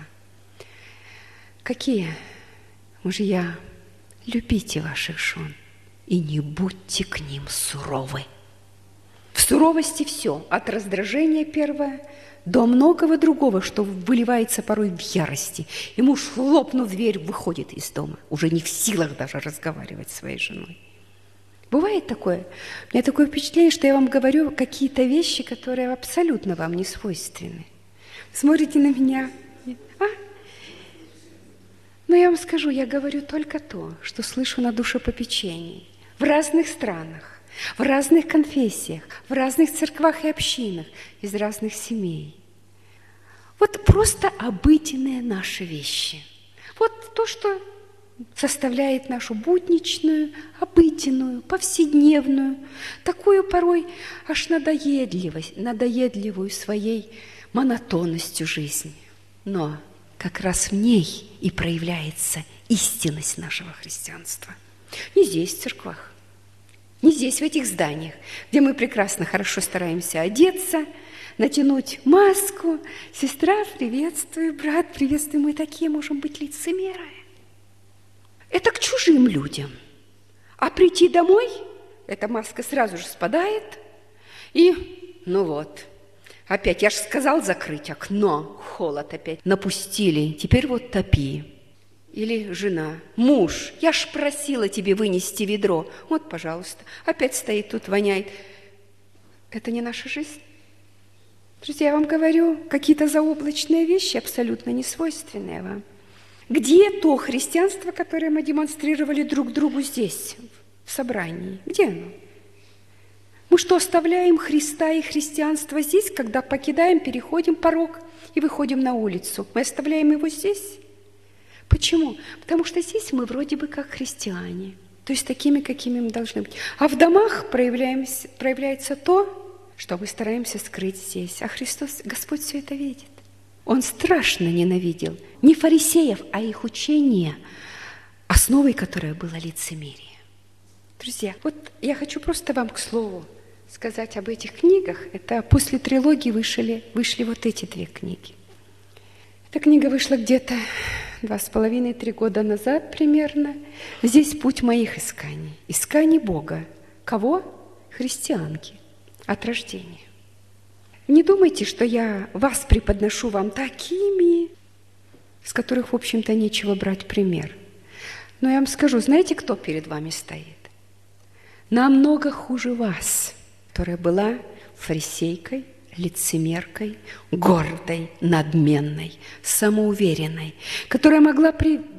Какие мужья? Любите ваших жен и не будьте к ним суровы. В суровости все, от раздражения первое до многого другого, что выливается порой в ярости. И муж, хлопнув дверь, выходит из дома, уже не в силах даже разговаривать с своей женой. Бывает такое? У меня такое впечатление, что я вам говорю какие-то вещи, которые абсолютно вам не свойственны. Смотрите на меня. Но я вам скажу, я говорю только то, что слышу на душепопечении. В разных странах, в разных конфессиях, в разных церквах и общинах, из разных семей. Вот просто обыденные наши вещи. Вот то, что составляет нашу будничную, обыденную, повседневную, такую порой аж надоедливую своей монотонностью жизни. Но как раз в ней и проявляется истинность нашего христианства. Не здесь, в церквах, не здесь, в этих зданиях, где мы прекрасно, хорошо стараемся одеться, натянуть маску. Сестра, приветствую, брат, приветствую. Мы такие можем быть лицемеры. Это к чужим людям. А прийти домой, эта маска сразу же спадает. И, опять, я же сказал закрыть окно, холод опять напустили, теперь вот топи. Или жена: муж, я ж просила тебе вынести ведро. Вот, пожалуйста, опять стоит тут, воняет. Это не наша жизнь. Друзья, я вам говорю, какие-то заоблачные вещи, абсолютно не свойственные вам. Где то христианство, которое мы демонстрировали друг другу здесь, в собрании? Где оно? Мы что, оставляем Христа и христианство здесь, когда покидаем, переходим порог и выходим на улицу? Мы оставляем его здесь? Почему? Потому что здесь мы вроде бы как христиане, то есть такими, какими мы должны быть. А в домах проявляется то, что мы стараемся скрыть здесь. А Христос, Господь все это видит. Он страшно ненавидел не фарисеев, а их учение, основой которой было лицемерие. Друзья, вот я хочу просто вам, к слову, сказать об этих книгах. Это после трилогии вышли вот эти 2 книги. Эта книга вышла где-то 2,5-3 года назад примерно. Здесь путь моих исканий. Исканий Бога. Кого? Христианки. От рождения. Не думайте, что я вас преподношу вам такими, с которых, в общем-то, нечего брать пример. Но я вам скажу, знаете, кто перед вами стоит? Намного хуже вас, которая была фарисейкой, лицемеркой, гордой, надменной, самоуверенной, которая могла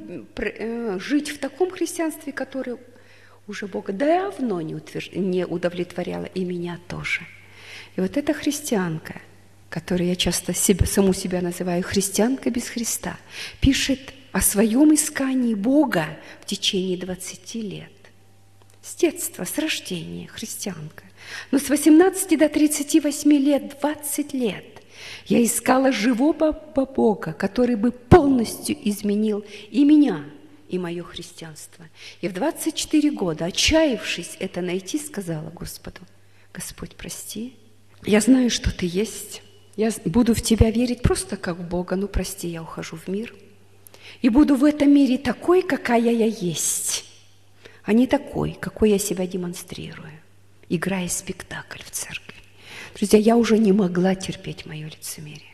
жить в таком христианстве, которое уже Бога давно не удовлетворяло, и меня тоже. И вот эта христианка, которую я часто саму себя называю христианка без Христа, пишет о своем искании Бога в течение 20 лет. С детства, с рождения христианка. Но с 18 до 38 лет, 20 лет, я искала живого Бога, который бы полностью изменил и меня, и мое христианство. И в 24 года, отчаявшись это найти, сказала Господу: Господь, прости, я знаю, что Ты есть, я буду в Тебя верить просто как в Бога, ну прости, я ухожу в мир. И буду в этом мире такой, какая я есть, а не такой, какой я себя демонстрирую, играя спектакль в церкви. Друзья, я уже не могла терпеть мое лицемерие.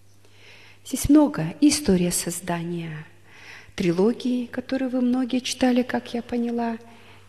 Здесь много. История создания трилогии, которую вы многие читали, как я поняла,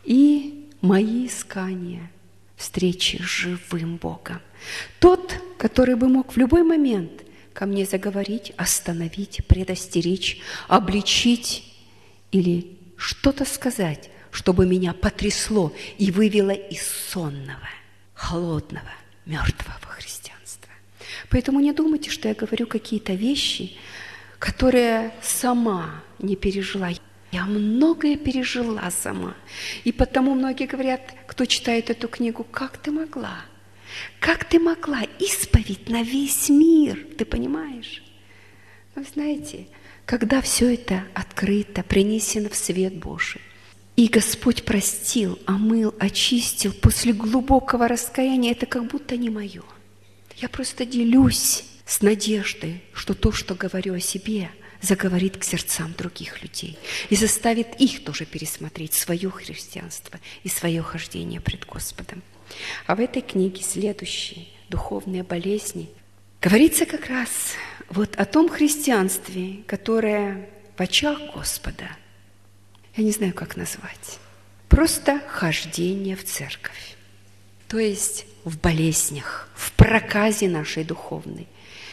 и мои искания встречи с живым Богом. Тот, который бы мог в любой момент ко мне заговорить, остановить, предостеречь, обличить или что-то сказать, чтобы меня потрясло и вывело из сонного, холодного, мертвого христианства. Поэтому не думайте, что я говорю какие-то вещи, которые сама не пережила. Я многое пережила сама. И потому многие говорят, кто читает эту книгу: как ты могла? Как ты могла? Исповедь на весь мир, ты понимаешь? Вы знаете, когда все это открыто, принесено в свет Божий, и Господь простил, омыл, очистил после глубокого раскаяния, это как будто не мое. Я просто делюсь с надеждой, что то, что говорю о себе, заговорит к сердцам других людей и заставит их тоже пересмотреть свое христианство и свое хождение пред Господом. А в этой книге следующие духовные болезни говорится как раз вот о том христианстве, которое в очах Господа, я не знаю, как назвать, просто хождение в церковь. То есть в болезнях, в проказе нашей духовной.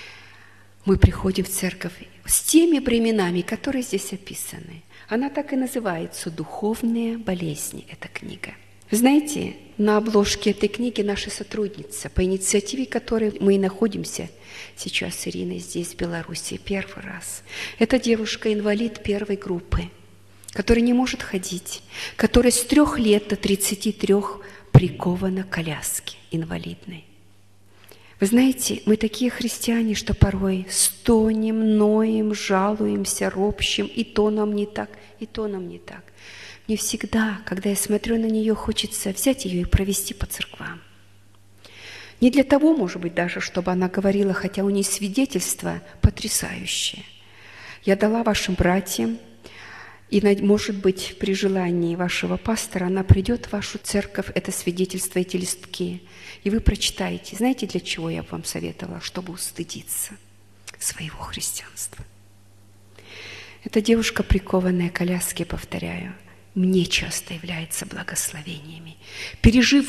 Мы приходим в церковь с теми бременами, которые здесь описаны. Она так и называется «Духовные болезни», эта книга. Вы знаете, на обложке этой книги наша сотрудница, по инициативе которой мы и находимся сейчас с Ириной здесь, в Беларуси, первый раз. Это девушка-инвалид первой группы, которая не может ходить, которая с 3 лет до 33 прикована к коляске инвалидной. Вы знаете, мы такие христиане, что порой стонем, ноем, жалуемся, ропщем, и то нам не так, и то нам не так. Мне всегда, когда я смотрю на нее, хочется взять ее и провести по церквам. Не для того, может быть, даже, чтобы она говорила, хотя у нее свидетельство потрясающее. Я дала вашим братьям, и, может быть, при желании вашего пастора она придет в вашу церковь, это свидетельство, эти листки, и вы прочитаете. Знаете, для чего я вам советовала? Чтобы устыдиться своего христианства. Эта девушка, прикованная к коляске, повторяю, мне часто является благословениями. Пережив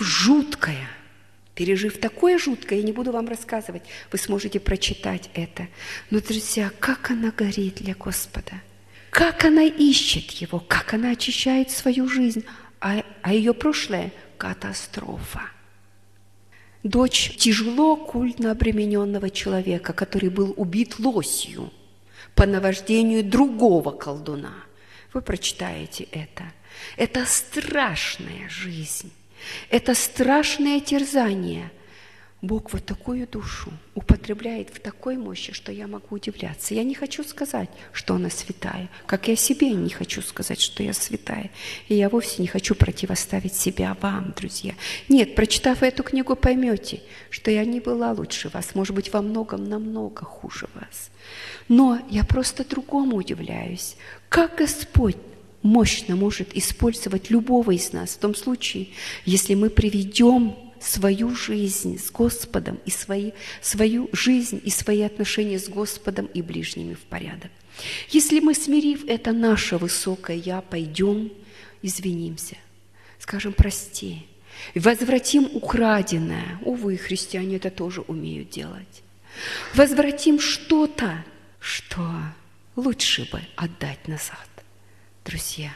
такое жуткое, я не буду вам рассказывать, вы сможете прочитать это. Но, друзья, как она горит для Господа, как она ищет Его, как она очищает свою жизнь, а ее прошлое – катастрофа. дочь тяжело культно обремененного человека, который был убит лосью по наваждению другого колдуна. Вы прочитаете это. Это страшная жизнь, это страшное терзание. Бог вот такую душу употребляет в такой мощи, что я могу удивляться. Я не хочу сказать, что она святая, как я себе не хочу сказать, что я святая. И я вовсе не хочу противоставить себя вам, друзья. Нет, прочитав эту книгу, поймете, что я не была лучше вас, может быть, во многом намного хуже вас. Но я просто другому удивляюсь. Как Господь мощно может использовать любого из нас в том случае, если мы приведем свою жизнь с Господом и свою жизнь и свои отношения с Господом и ближними в порядок. Если мы, смирив это наше высокое «Я», пойдем, извинимся, скажем «Прости», возвратим украденное, увы, христиане это тоже умеют делать, возвратим что-то, что лучше бы отдать назад. Друзья,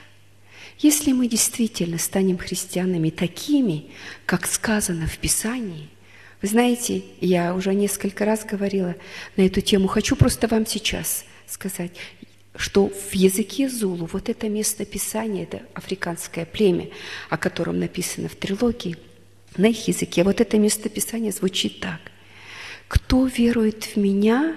если мы действительно станем христианами такими, как сказано в Писании, вы знаете, я уже несколько раз говорила на эту тему, хочу просто вам сейчас сказать, что в языке зулу вот это место Писания, это африканское племя, о котором написано в трилогии, на их языке вот это место Писания звучит так. «Кто верует в Меня...»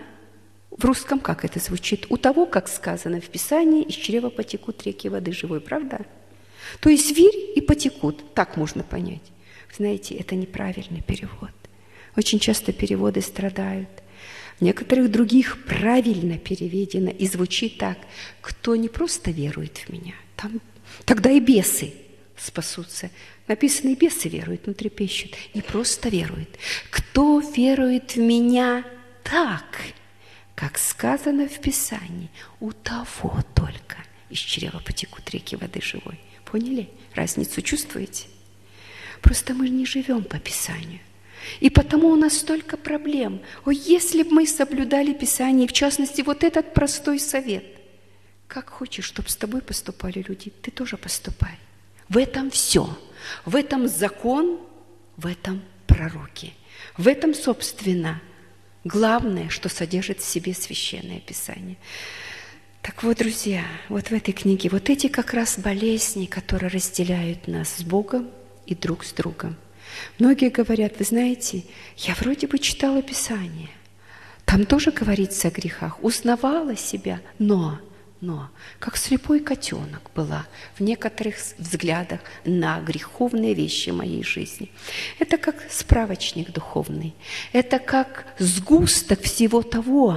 В русском как это звучит? У того, как сказано в Писании, из чрева потекут реки воды живой, правда? То есть верь и потекут, так можно понять. Вы знаете, это неправильный перевод. Очень часто переводы страдают. В некоторых других правильно переведено и звучит так. Кто не просто верует в Меня, тогда и бесы спасутся. Написано, и бесы веруют, но трепещут. Не просто веруют. Кто верует в Меня так, как сказано в Писании, у того только из чрева потекут реки воды живой. Поняли? Разницу чувствуете? Просто мы не живем по Писанию. И потому у нас столько проблем. О, если бы мы соблюдали Писание, в частности, вот этот простой совет. Как хочешь, чтобы с тобой поступали люди, ты тоже поступай. В этом все. В этом закон, в этом пророки. В этом, собственно, главное, что содержит в себе Священное Писание. Так вот, друзья, вот в этой книге вот эти как раз болезни, которые разделяют нас с Богом и друг с другом. Многие говорят, вы знаете, я вроде бы читала Писание, там тоже говорится о грехах, узнавала себя, но, как слепой котенок была в некоторых взглядах на греховные вещи моей жизни. Это как справочник духовный, это как сгусток всего того,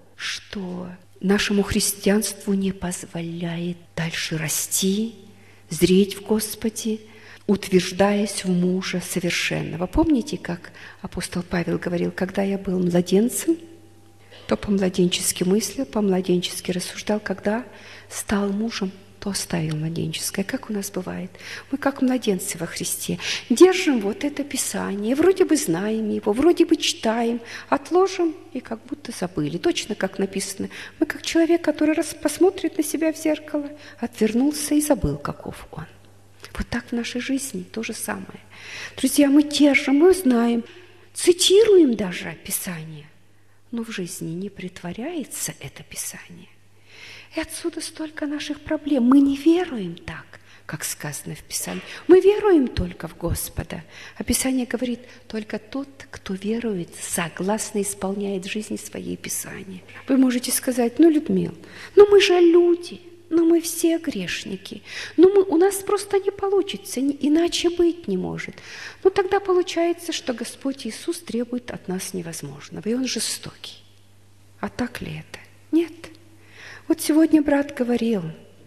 что нашему христианству не позволяет дальше расти, зреть в Господе, утверждаясь в мужа совершенного. Помните, как апостол Павел говорил, когда я был младенцем, то по-младенчески мыслил, по-младенчески рассуждал, когда стал мужем, то оставил младенческое. Как у нас бывает? Мы как младенцы во Христе. Держим вот это Писание, вроде бы знаем его, вроде бы читаем, отложим и как будто забыли. Точно как написано. Мы как человек, который раз посмотрит на себя в зеркало, отвернулся и забыл, каков он. Вот так в нашей жизни то же самое. Друзья, мы держим, мы знаем, цитируем даже Писание, но в жизни не притворяется это Писание. И отсюда столько наших проблем. Мы не веруем так, как сказано в Писании. Мы веруем только в Господа. А Писание говорит, только тот, кто верует, согласно исполняет в жизни своей Писания. Вы можете сказать, Людмила, мы же люди, мы все грешники. У нас просто не получится, иначе быть не может. Тогда получается, что Господь Иисус требует от нас невозможного, и Он жестокий. А так ли это? Нет. Вот сегодня брат говорил,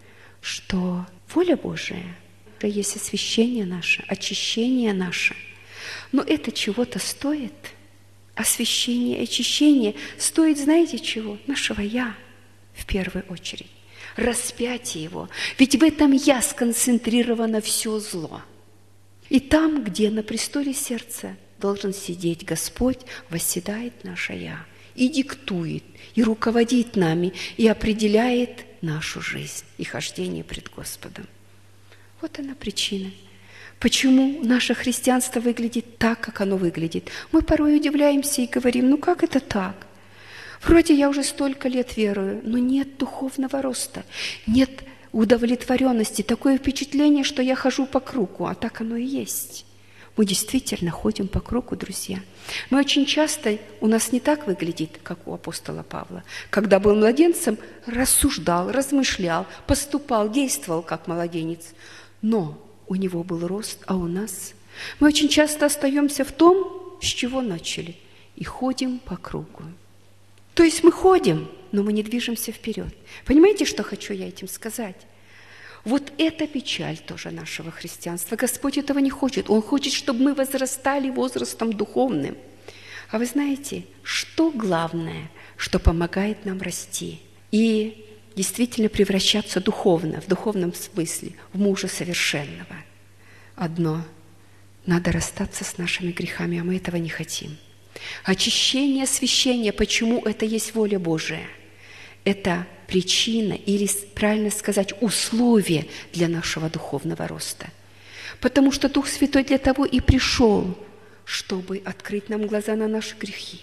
что воля Божия, есть освящение наше, очищение наше. Но это чего-то стоит. Освящение, очищение стоит, знаете чего? Нашего «я» в первую очередь. Распятие его. Ведь в этом «я» сконцентрировано все зло. И там, где на престоле сердца должен сидеть Господь, восседает наше «я». И диктует, и руководит нами, и определяет нашу жизнь и хождение пред Господом. Вот она причина, Почему наше христианство выглядит так, как оно выглядит? Мы порой удивляемся и говорим, ну как это так? Вроде я уже столько лет верую, но нет духовного роста, нет удовлетворенности, такое впечатление, что я хожу по кругу, а так оно и есть. Мы действительно ходим по кругу, друзья. Мы очень часто, у нас не так выглядит, как у апостола Павла. Когда был младенцем, рассуждал, размышлял, поступал, действовал как младенец. Но у него был рост, а у нас? Мы очень часто остаемся в том, с чего начали, и ходим по кругу. То есть мы ходим, но мы не движемся вперед. Понимаете, что хочу я этим сказать? Вот это печаль тоже нашего христианства. Господь этого не хочет. Он хочет, чтобы мы возрастали возрастом духовным. А вы знаете, что главное, что помогает нам расти и действительно превращаться духовно, в духовном смысле, в мужа совершенного? Одно – надо расстаться с нашими грехами, а мы этого не хотим. Очищение, освящение, почему это есть воля Божия? Это причина, или, правильно сказать, условие для нашего духовного роста. Потому что Дух Святой для того и пришел, чтобы открыть нам глаза на наши грехи.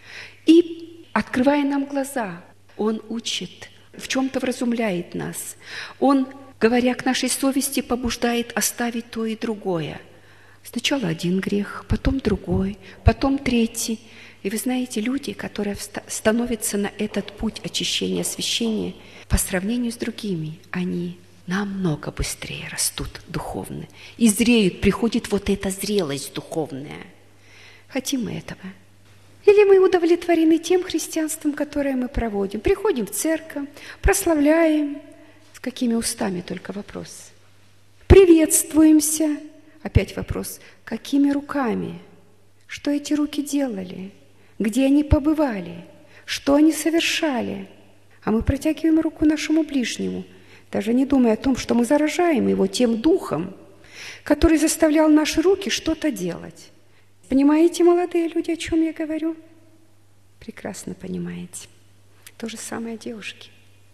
И, открывая нам глаза, Он учит, в чем-то вразумляет нас. Он, говоря к нашей совести, побуждает оставить то и другое. Сначала один грех, потом другой, потом третий. И вы знаете, люди, которые становятся на этот путь очищения, освящения, по сравнению с другими, они намного быстрее растут духовно. И зреют, приходит вот эта зрелость духовная. Хотим мы этого? Или мы удовлетворены тем христианством, которое мы проводим? Приходим в церковь, прославляем. С какими устами, только вопрос. Приветствуемся. Опять вопрос. Какими руками? Что эти руки делали? Где они побывали? Что они совершали? А мы протягиваем руку нашему ближнему, даже не думая о том, что мы заражаем его тем духом, который заставлял наши руки что-то делать. Понимаете, молодые люди, о чем я говорю? Прекрасно понимаете. То же самое девушки.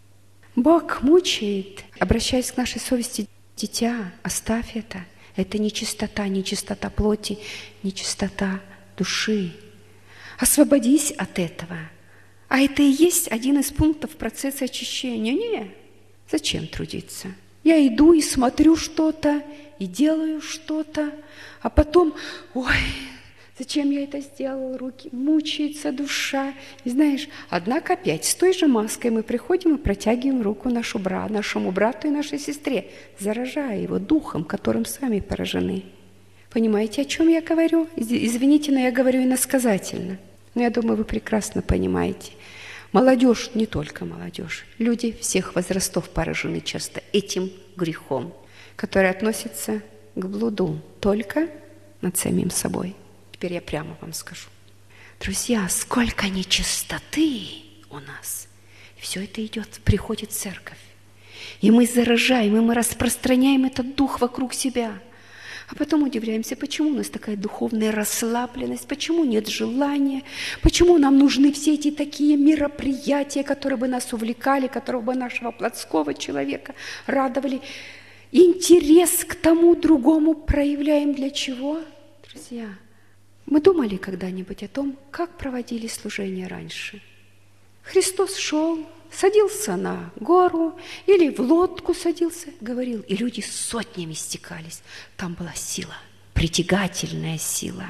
Бог мучает, обращаясь к нашей совести, дитя, оставь это. Это не чистота плоти, не чистота души. Освободись от этого. А это и есть один из пунктов процесса очищения. Не, зачем трудиться? Я иду и смотрю что-то, и делаю что-то, а потом, ой, зачем я это сделал? Руки, мучается душа. И знаешь, однако опять с той же маской мы приходим и протягиваем руку нашему брату и нашей сестре, заражая его духом, которым сами поражены. Понимаете, о чем я говорю? Извините, но я говорю иносказательно. Но я думаю, вы прекрасно понимаете. Молодежь, не только молодежь, люди всех возрастов поражены часто этим грехом, который относится к блуду только над самим собой. Теперь я прямо вам скажу. Друзья, сколько нечистоты у нас. Все это приходит в церковь. И мы заражаем, и мы распространяем этот дух вокруг себя. А потом удивляемся, почему у нас такая духовная расслабленность, почему нет желания, почему нам нужны все эти такие мероприятия, которые бы нас увлекали, которые бы нашего плотского человека радовали. Интерес к тому другому проявляем для чего, друзья? Мы думали когда-нибудь о том, как проводили служение раньше? Христос шел, садился на гору или в лодку садился, говорил, и люди сотнями стекались. Там была сила, притягательная сила.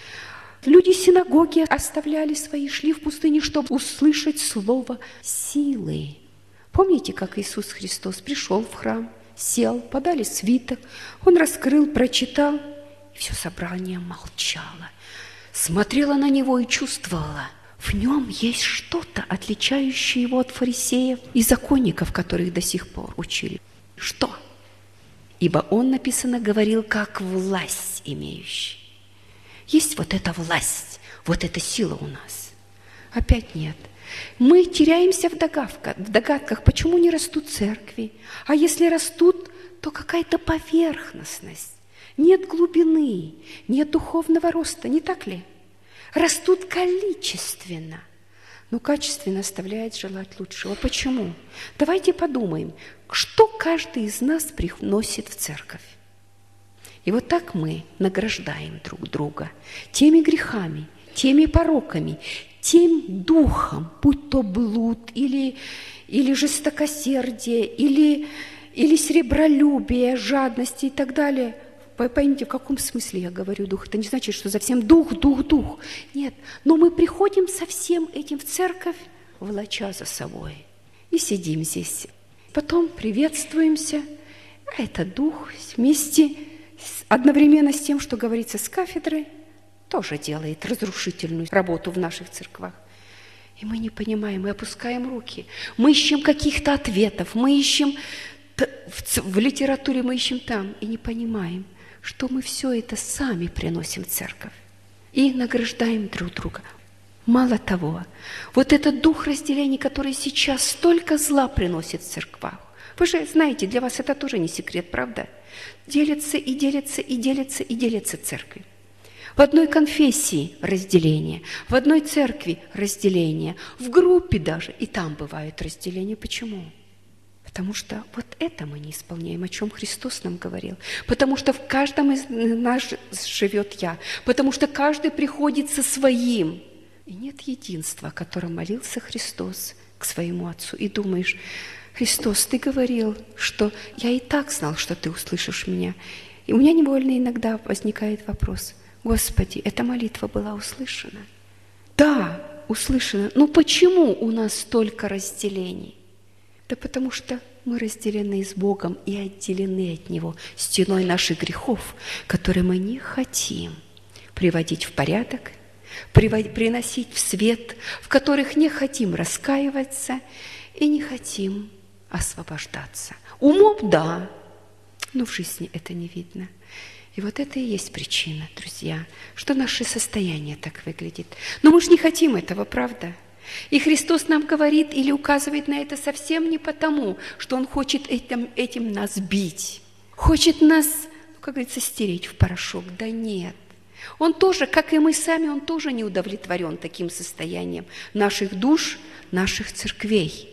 Люди синагоги оставляли свои, шли в пустыне, чтобы услышать слово силы. Помните, как Иисус Христос пришел в храм, сел, подали свиток, Он раскрыл, прочитал, и все собрание молчало, смотрело на Него и чувствовало, в нем есть что-то, отличающее его от фарисеев и законников, которых до сих пор учили. Что? Ибо он, написано, говорил, как власть имеющий. Есть вот эта власть, вот эта сила у нас. Опять нет. Мы теряемся в догадках, почему не растут церкви. А если растут, то какая-то поверхностность. Нет глубины, нет духовного роста, не так ли? Растут количественно, но качественно оставляет желать лучшего. Почему? Давайте подумаем, что каждый из нас приносит в церковь. И вот так мы награждаем друг друга теми грехами, теми пороками, тем духом, будь то блуд или жестокосердие, или сребролюбие, жадность и так далее. Вы поймите, в каком смысле я говорю дух? Это не значит, что совсем дух. Нет, но мы приходим со всем этим в церковь, волоча за собой, и сидим здесь. Потом приветствуемся, а этот дух вместе, одновременно с тем, что говорится с кафедры, тоже делает разрушительную работу в наших церквах. И мы не понимаем, мы опускаем руки, мы ищем каких-то ответов, мы ищем в литературе, мы ищем там, и не понимаем, что мы все это сами приносим в церковь и награждаем друг друга. Мало того, вот этот дух разделения, который сейчас столько зла приносит в церквах, вы же знаете, для вас это тоже не секрет, правда? Делятся и делятся, и делятся, и делятся церкви. В одной конфессии разделение, в одной церкви разделение, в группе даже, и там бывают разделения. Почему? Потому что вот это мы не исполняем, о чем Христос нам говорил. Потому что в каждом из нас живет я. Потому что каждый приходит со своим. И нет единства, о котором молился Христос к своему Отцу. И думаешь, Христос, ты говорил, что я и так знал, что ты услышишь меня. И у меня невольно иногда возникает вопрос: Господи, эта молитва была услышана? Да, услышана. Но почему у нас столько разделений? Да потому что мы разделены с Богом и отделены от Него стеной наших грехов, которые мы не хотим приводить в порядок, приносить в свет, в которых не хотим раскаиваться и не хотим освобождаться. Умом – да, но в жизни это не видно. И вот это и есть причина, друзья, что наше состояние так выглядит. Но мы же не хотим этого, правда? И Христос нам говорит или указывает на это совсем не потому, что Он хочет этим нас бить, хочет нас, как говорится, стереть в порошок. Да нет. Он тоже, как и мы сами, Он тоже не удовлетворен таким состоянием наших душ, наших церквей.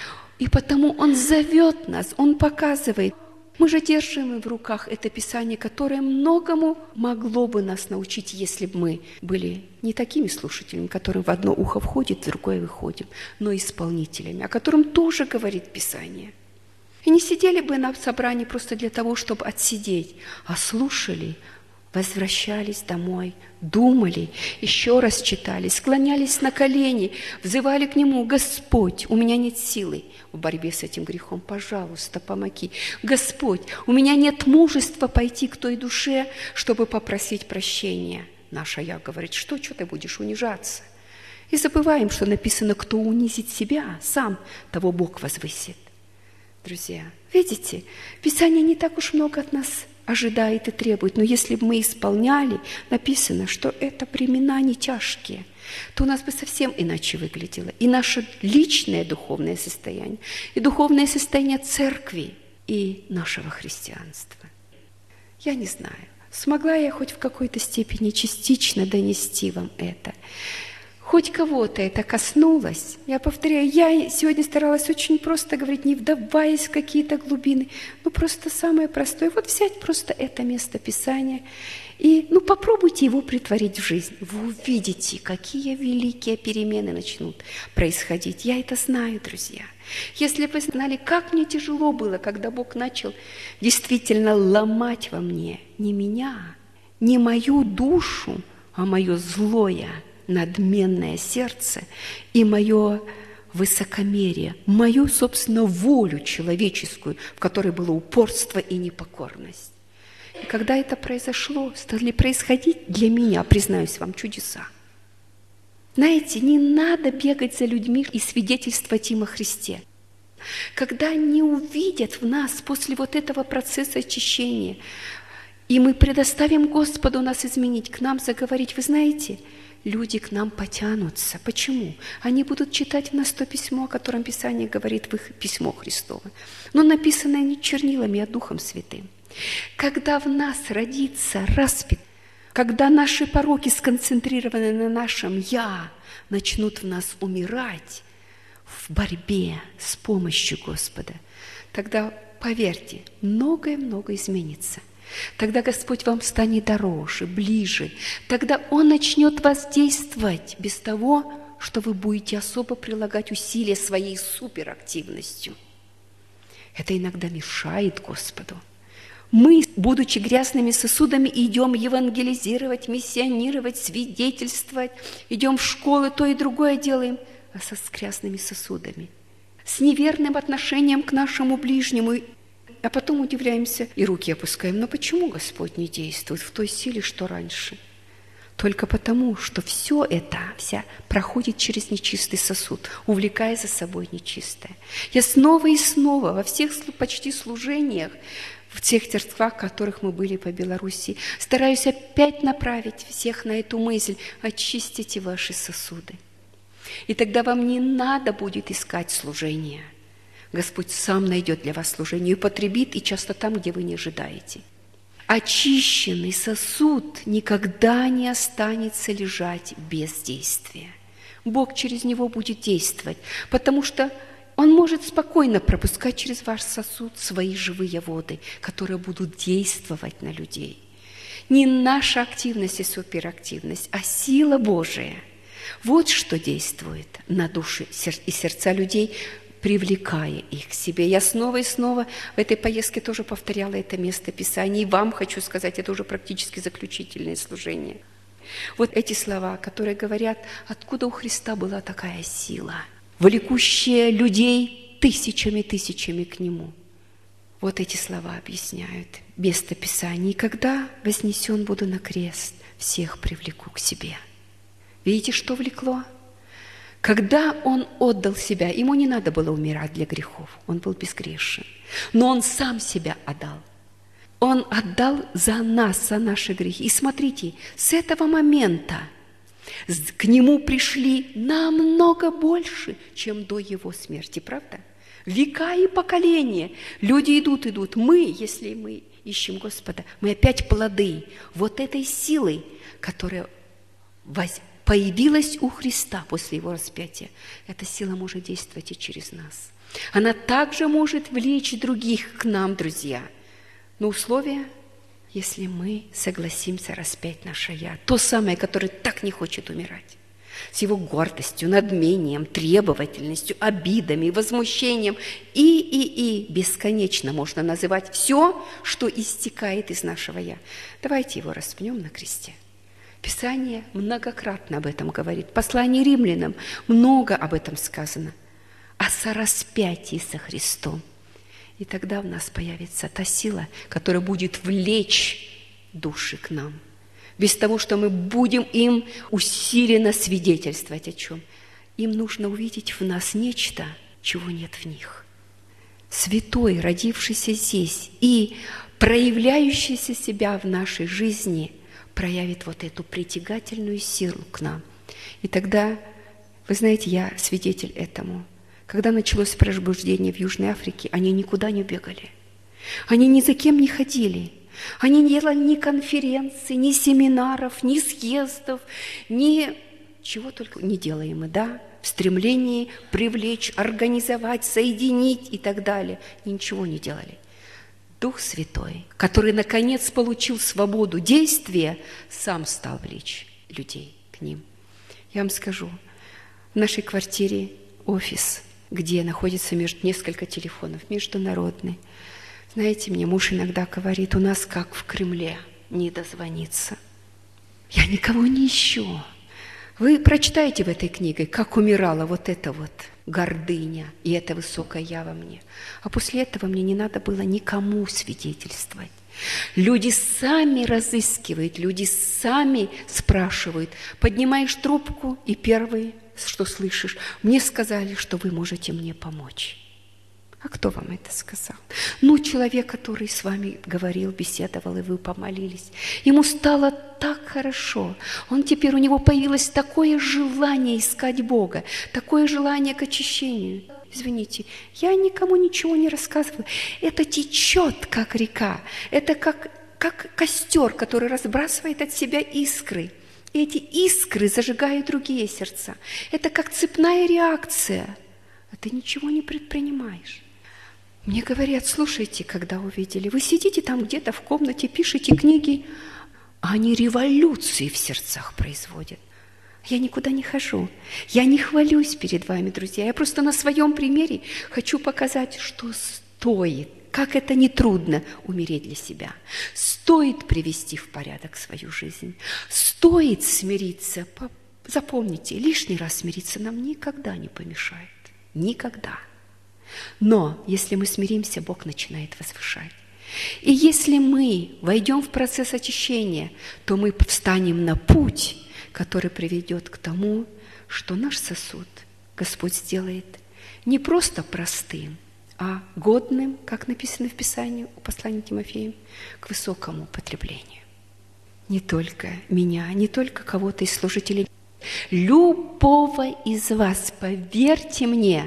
И потому Он зовет нас, Он показывает. Мы же держим в руках это Писание, которое многому могло бы нас научить, если бы мы были не такими слушателями, которым в одно ухо входит, в другое выходим, но исполнителями, о котором тоже говорит Писание. И не сидели бы на собрании просто для того, чтобы отсидеть, а слушали, возвращались домой, думали, еще раз читали, склонялись на колени, взывали к Нему: «Господь, у меня нет силы в борьбе с этим грехом, пожалуйста, помоги. Господь, у меня нет мужества пойти к той душе, чтобы попросить прощения». Наша «я» говорит: что ты будешь унижаться? И забываем, что написано: кто унизит себя, сам того Бог возвысит. Друзья, видите, Писание не так уж много от нас ожидает и требует. Но если бы мы исполняли, написано, что это бремена не тяжкие, то у нас бы совсем иначе выглядело. И наше личное духовное состояние, и духовное состояние церкви, и нашего христианства. Я не знаю, смогла я хоть в какой-то степени частично донести вам это. Хоть кого-то это коснулось. Я повторяю, я сегодня старалась очень просто говорить, не вдаваясь в какие-то глубины, просто самое простое. Вот взять просто это место Писания и попробуйте его притворить в жизнь. Вы увидите, какие великие перемены начнут происходить. Я это знаю, друзья. Если бы вы знали, как мне тяжело было, когда Бог начал действительно ломать во мне не меня, не мою душу, а мое злое, надменное сердце и мое высокомерие, мою, собственно, волю человеческую, в которой было упорство и непокорность. И когда это произошло, стали происходить для меня, признаюсь вам, чудеса. Знаете, не надо бегать за людьми и свидетельствовать им о Христе. Когда они увидят в нас после вот этого процесса очищения, и мы предоставим Господу нас изменить, к нам заговорить, вы знаете, люди к нам потянутся. Почему? Они будут читать в нас то письмо, о котором Писание говорит, в их письмо Христово. Но написанное не чернилами, а Духом Святым. Когда в нас родится распят, когда наши пороки, сконцентрированы на нашем «я», начнут в нас умирать в борьбе с помощью Господа, тогда, поверьте, многое-многое изменится. Тогда Господь вам станет дороже, ближе. Тогда Он начнет воздействовать без того, что вы будете особо прилагать усилия своей суперактивностью. Это иногда мешает Господу. Мы, будучи грязными сосудами, идем евангелизировать, миссионировать, свидетельствовать, идем в школы, то и другое делаем, а с грязными сосудами, с неверным отношением к нашему ближнему, а потом удивляемся и руки опускаем. Но почему Господь не действует в той силе, что раньше? Только потому, что все это проходит через нечистый сосуд, увлекая за собой нечистое. Я снова и снова во всех почти служениях, в тех церквах, в которых мы были по Беларуси, стараюсь опять направить всех на эту мысль: очистите ваши сосуды. И тогда вам не надо будет искать служение. Господь сам найдет для вас служение и употребит, и часто там, где вы не ожидаете. Очищенный сосуд никогда не останется лежать без действия. Бог через него будет действовать, потому что Он может спокойно пропускать через ваш сосуд свои живые воды, которые будут действовать на людей. Не наша активность и суперактивность, а сила Божия. Вот что действует на души и сердца людей, привлекая их к себе. Я снова и снова в этой поездке тоже повторяла это место Писания. И вам хочу сказать, это уже практически заключительное служение. Вот эти слова, которые говорят, откуда у Христа была такая сила, влекущая людей тысячами к Нему. Вот эти слова объясняют место Писания. И когда вознесен буду на крест, всех привлеку к себе. Видите, что влекло? Когда Он отдал себя, Ему не надо было умирать для грехов, Он был безгрешен. Но Он сам себя отдал. Он отдал за нас, за наши грехи. И смотрите, с этого момента к Нему пришли намного больше, чем до Его смерти, правда? Века и поколения. Люди идут. Мы, если мы ищем Господа, мы опять плоды вот этой силы, которая появилась у Христа после Его распятия. Эта сила может действовать и через нас. Она также может влечь других к нам, друзья. Но условие, если мы согласимся распять наше «я», то самое, которое так не хочет умирать, с его гордостью, надмением, требовательностью, обидами, возмущением и бесконечно можно называть все, что истекает из нашего «я». Давайте его распнем на кресте. Писание многократно об этом говорит. В послании Римлянам много об этом сказано. О сораспятии со Христом. И тогда в нас появится та сила, которая будет влечь души к нам. Без того, что мы будем им усиленно свидетельствовать о чем. Им нужно увидеть в нас нечто, чего нет в них. Святой, родившийся здесь и проявляющийся себя в нашей жизни, проявит вот эту притягательную силу к нам. И тогда, вы знаете, я свидетель этому. Когда началось пробуждение в Южной Африке, они никуда не бегали. Они ни за кем не ходили. Они не делали ни конференций, ни семинаров, ни съездов, ни чего только не делаем мы, да? В стремлении привлечь, организовать, соединить и так далее. Ничего не делали. Дух Святой, который наконец получил свободу действия, сам стал влечь людей к ним. Я вам скажу, в нашей квартире офис, где находится несколько телефонов, международный. Знаете, мне муж иногда говорит, у нас как в Кремле, не дозвониться. Я никого не ищу. Вы прочитаете в этой книге, как умирала вот эта вот гордыня и это высокое «я» во мне. А после этого мне не надо было никому свидетельствовать. Люди сами разыскивают, люди сами спрашивают. Поднимаешь трубку, и первое, что слышишь, мне сказали, что вы можете мне помочь. А кто вам это сказал? Ну, человек, который с вами говорил, беседовал, и вы помолились. Ему стало так хорошо. У него появилось такое желание искать Бога, такое желание к очищению. Извините, я никому ничего не рассказываю. Это течет, как река. Это как костер, который разбрасывает от себя искры. И эти искры зажигают другие сердца. Это как цепная реакция. А ты ничего не предпринимаешь. Мне говорят, слушайте, когда увидели, вы сидите там где-то в комнате, пишете книги, а они революции в сердцах производят. Я никуда не хожу. Я не хвалюсь перед вами, друзья. Я просто на своем примере хочу показать, что стоит, как это нетрудно умереть для себя. Стоит привести в порядок свою жизнь. Стоит смириться. Запомните, лишний раз смириться нам никогда не помешает. Никогда. Но если мы смиримся, Бог начинает возвышать. И если мы войдем в процесс очищения, то мы встанем на путь, который приведет к тому, что наш сосуд Господь сделает не просто простым, а годным, как написано в Писании у послания Тимофею, к высокому потреблению. Не только меня, не только кого-то из служителей, любого из вас, поверьте мне.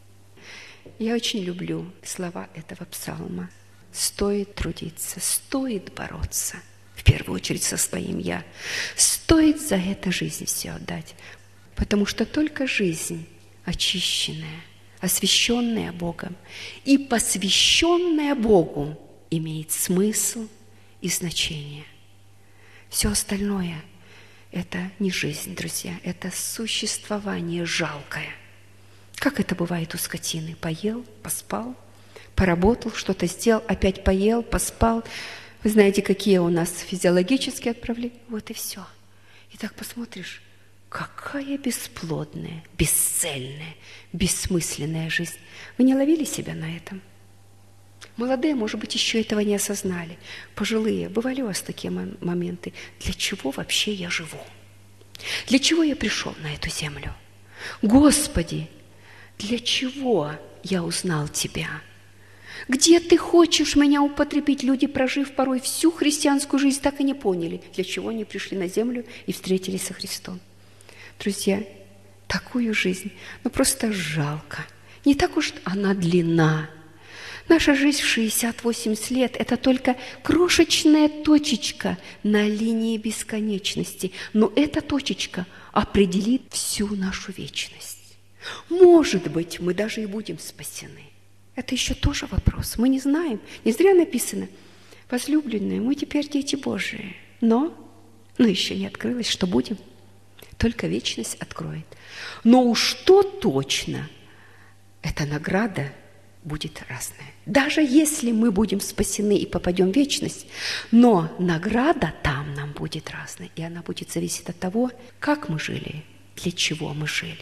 Я очень люблю слова этого псалма. Стоит трудиться, стоит бороться. В первую очередь со своим «я». Стоит за это жизнь все отдать, потому что только жизнь очищенная, освященная Богом и посвященная Богу имеет смысл и значение. Все остальное – это не жизнь, друзья, это существование жалкое. Как это бывает у скотины? Поел, поспал, поработал, что-то сделал, опять поел, поспал. Вы знаете, какие у нас физиологические отправления? Вот и все. И так посмотришь, какая бесплодная, бесцельная, бессмысленная жизнь. Вы не ловили себя на этом? Молодые, может быть, еще этого не осознали. Пожилые, бывали у вас такие моменты? Для чего вообще я живу? Для чего я пришел на эту землю? Господи, для чего я узнал Тебя? Где Ты хочешь меня употребить? Люди, прожив порой всю христианскую жизнь, так и не поняли, для чего они пришли на землю и встретились со Христом. Друзья, такую жизнь, просто жалко. Не так уж она длинна. Наша жизнь в 60-80 лет – это только крошечная точечка на линии бесконечности. Но эта точечка определит всю нашу вечность. Может быть, мы даже и будем спасены. Это еще тоже вопрос. Мы не знаем. Не зря написано: возлюбленные, мы теперь дети Божии. Но еще не открылось, что будем. Только вечность откроет. Но уж что точно, эта награда будет разная. Даже если мы будем спасены и попадем в вечность, но награда там нам будет разная. И она будет зависеть от того, как мы жили, для чего мы жили.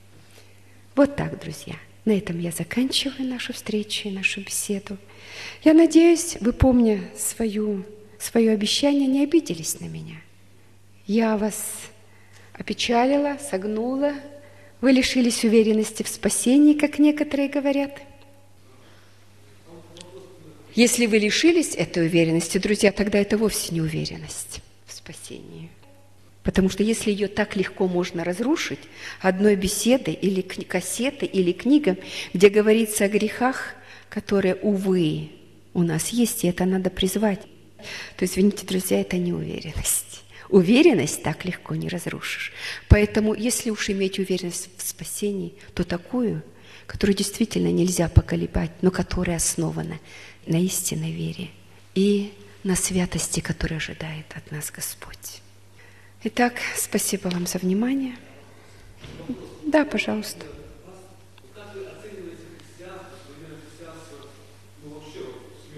Вот так, друзья. На этом я заканчиваю нашу встречу и нашу беседу. Я надеюсь, вы, помня свое обещание, не обиделись на меня. Я вас опечалила, согнула. Вы лишились уверенности в спасении, как некоторые говорят. Если вы лишились этой уверенности, друзья, тогда это вовсе не уверенность в спасении. Потому что если ее так легко можно разрушить одной беседой или кассетой, или книгой, где говорится о грехах, которые, увы, у нас есть, и это надо призвать, то, извините, друзья, это не уверенность. Уверенность так легко не разрушишь. Поэтому, если уж иметь уверенность в спасении, то такую, которую действительно нельзя поколебать, но которая основана на истинной вере и на святости, которую ожидает от нас Господь. Итак, спасибо вам за внимание. Да, пожалуйста. Как вы оцениваете христианство, современное христианство, вообще в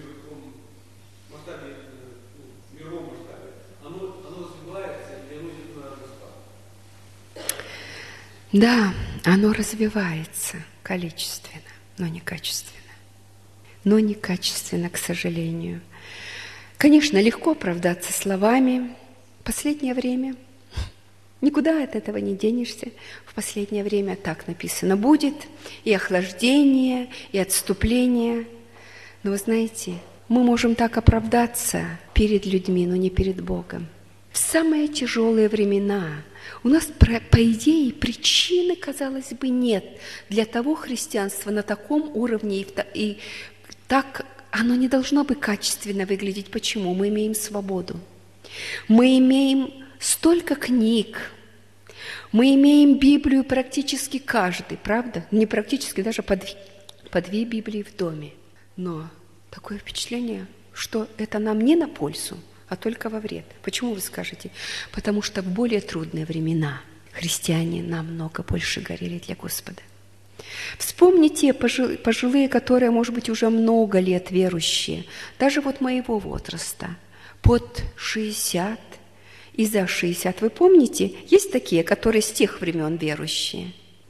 мировом масштабе? Оно развивается или оно идет на распад? Да, оно развивается количественно, но не качественно. Но не качественно, к сожалению. Конечно, легко оправдаться словами. В последнее время никуда от этого не денешься. В последнее время так написано: будет и охлаждение, и отступление. Но вы знаете, мы можем так оправдаться перед людьми, но не перед Богом. В самые тяжелые времена у нас, по идее, причины, казалось бы, нет для того христианства на таком уровне, и так оно не должно быть качественно выглядеть. Почему? Мы имеем свободу. Мы имеем столько книг, мы имеем Библию практически каждый, правда? Не практически, даже по две Библии в доме. Но такое впечатление, что это нам не на пользу, а только во вред. Почему вы скажете? Потому что в более трудные времена христиане намного больше горели для Господа. Вспомните пожилые, которые, может быть, уже много лет верующие, даже вот моего возраста, под 60 и за 60. Вы помните, есть такие, которые с тех времен верующие?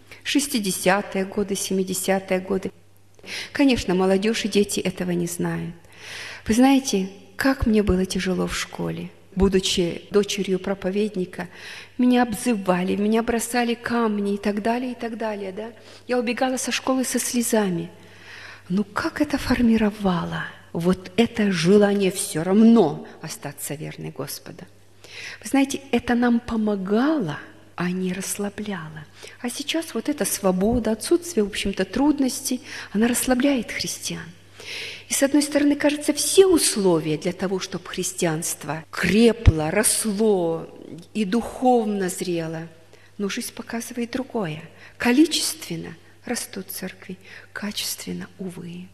60-е годы, 70-е годы. Конечно, молодежь и дети этого не знают. Вы знаете, как мне было тяжело в школе. Будучи дочерью проповедника, меня обзывали, меня бросали камни и так далее, да? Я убегала со школы со слезами. Ну, как это формировало? Вот это желание все равно остаться верной Господу. Вы знаете, это нам помогало, а не расслабляло. А сейчас вот эта свобода, отсутствие, в общем-то, трудностей, она расслабляет христиан. И, с одной стороны, кажется, все условия для того, чтобы христианство крепло, росло и духовно зрело. Но жизнь показывает другое. Количественно растут церкви, качественно, увы.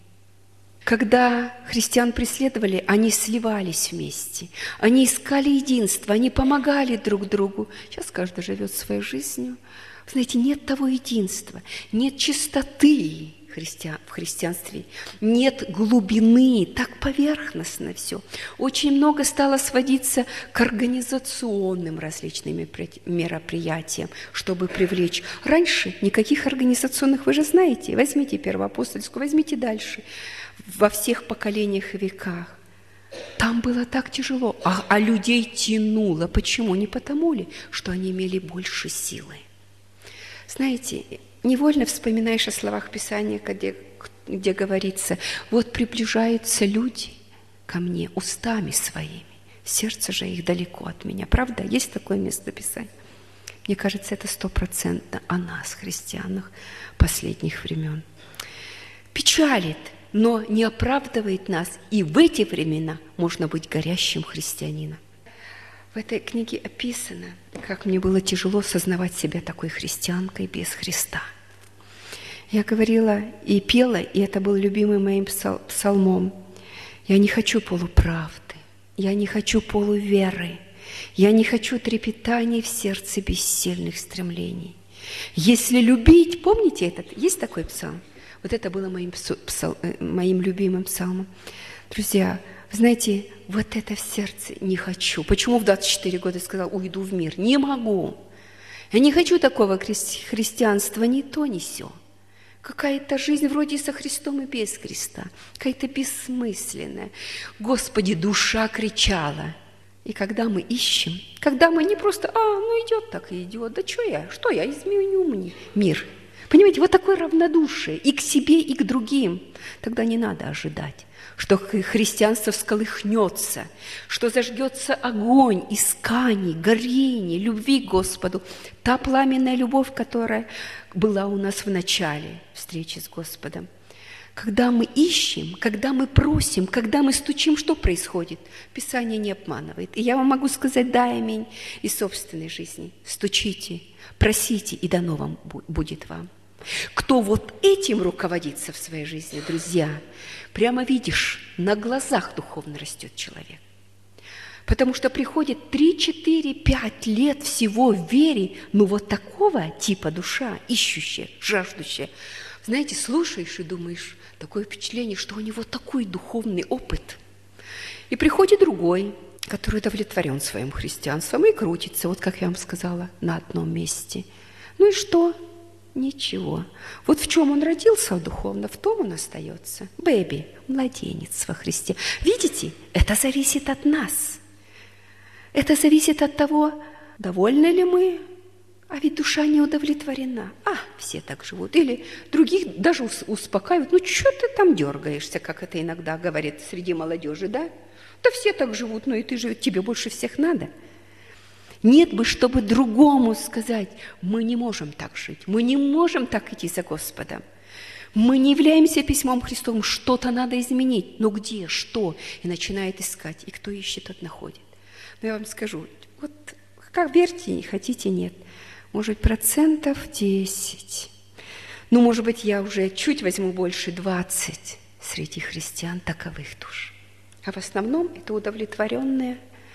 Когда христиан преследовали, они сливались вместе, они искали единство, они помогали друг другу. Сейчас каждый живет своей жизнью. Вы знаете, нет того единства, нет чистоты в христианстве, нет глубины, так поверхностно все. Очень много стало сводиться к организационным различным мероприятиям, чтобы привлечь. Раньше никаких организационных, вы же знаете, возьмите Первоапостольскую, возьмите дальше, во всех поколениях и веках. Там было так тяжело, а людей тянуло. Почему? Не потому ли, что они имели больше силы? Знаете, невольно вспоминаешь о словах Писания, где говорится: «Вот приближаются люди ко мне устами своими, сердце же их далеко от меня». Правда? Есть такое место Писания? Мне кажется, это 100% о нас, христианах последних времен. Печалит, но не оправдывает нас. И в эти времена можно быть горящим христианином. В этой книге описано, как мне было тяжело сознавать себя такой христианкой без Христа. Я говорила и пела, и это был любимый моим псалмом. Я не хочу полуправды, я не хочу полуверы, я не хочу трепетаний в сердце бессильных стремлений. Если любить, помните этот, есть такой псалм? Вот это было моим любимым псалмом. Друзья, вы знаете, вот это в сердце не хочу. Почему в 24 года сказал: уйду в мир? Не могу. Я не хочу такого христианства, ни то, ни сё. Какая-то жизнь вроде со Христом и без Христа. Какая-то бессмысленная. Господи, душа кричала. И когда мы ищем, когда мы не просто: идет так и идет, да что я изменю мир. Понимаете, вот такое равнодушие и к себе, и к другим. Тогда не надо ожидать, что христианство всколыхнется, что зажгется огонь исканий, горений, любви к Господу. Та пламенная любовь, которая была у нас в начале встречи с Господом. Когда мы ищем, когда мы просим, когда мы стучим, что происходит? Писание не обманывает. И я вам могу сказать: да, аминь, из собственной жизни. Стучите, просите, и дано вам будет вам. Кто вот этим руководится в своей жизни, друзья, прямо видишь, на глазах духовно растет человек. Потому что приходит 3, 4, 5 лет всего в вере, вот такого типа душа, ищущая, жаждущая. Знаете, слушаешь и думаешь, такое впечатление, что у него такой духовный опыт. И приходит другой, который удовлетворен своим христианством и крутится, вот как я вам сказала, на одном месте. Ну и что? Ничего. Вот в чем он родился духовно, в том он остается. Бэби, младенец во Христе. Видите, это зависит от нас. Это зависит от того, довольны ли мы, а ведь душа не удовлетворена. Все так живут. Или других даже успокаивают. Что ты там дергаешься, как это иногда говорят среди молодежи, да? Да все так живут, и ты же, тебе больше всех надо. Нет бы, чтобы другому сказать: мы не можем так жить, мы не можем так идти за Господом. Мы не являемся письмом Христовым, что-то надо изменить. Но где, что? И начинает искать. И кто ищет, тот находит. Но я вам скажу, вот как верьте, не хотите, нет. Может, 10%. Может быть, я уже чуть возьму больше, 20%. среди христиан таковых душ. А в основном это удовлетворенные,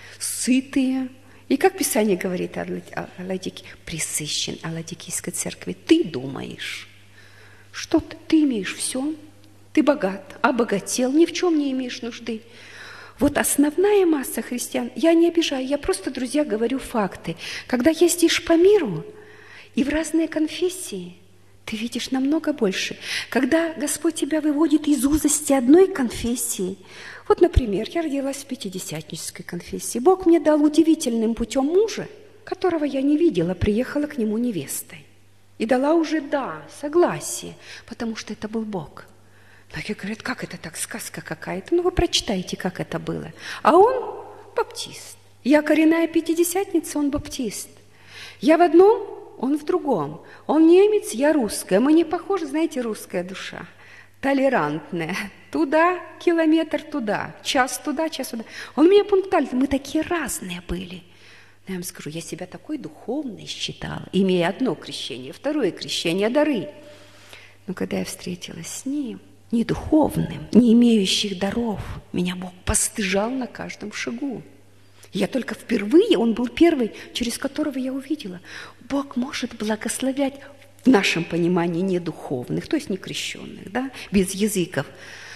сытые. И как Писание говорит о Ладике, пресыщен о Ладикийской церкви. Ты думаешь, что ты имеешь все, ты богат, обогател, ни в чем не имеешь нужды. Вот основная масса христиан, я не обижаю, я просто, друзья, говорю факты. Когда ездишь по миру и в разные конфессии, ты видишь намного больше. Когда Господь тебя выводит из узости одной конфессии, вот, например, я родилась в пятидесятнической конфессии. Бог мне дал удивительным путем мужа, которого я не видела, приехала к нему невестой. И дала уже согласие, потому что это был Бог. Многие говорят, как это так, сказка какая-то. Ну, вы прочитайте, как это было. А он баптист. Я коренная пятидесятница, он баптист. Я в одном, он в другом. Он немец, я русская. Мы не похожи, знаете, русская душа. Толерантная. Туда, километр туда, час туда, час туда. Он у меня пунктуальный. Мы такие разные были. Но я вам скажу, я себя такой духовной считала, имея одно крещение, второе крещение, дары. Но когда я встретилась с ним, не духовным, не имеющих даров, меня Бог постыжал на каждом шагу. Я только впервые, он был первый, через которого я увидела. Бог может благословлять в нашем понимании недуховных, то есть некрещенных, да, без языков,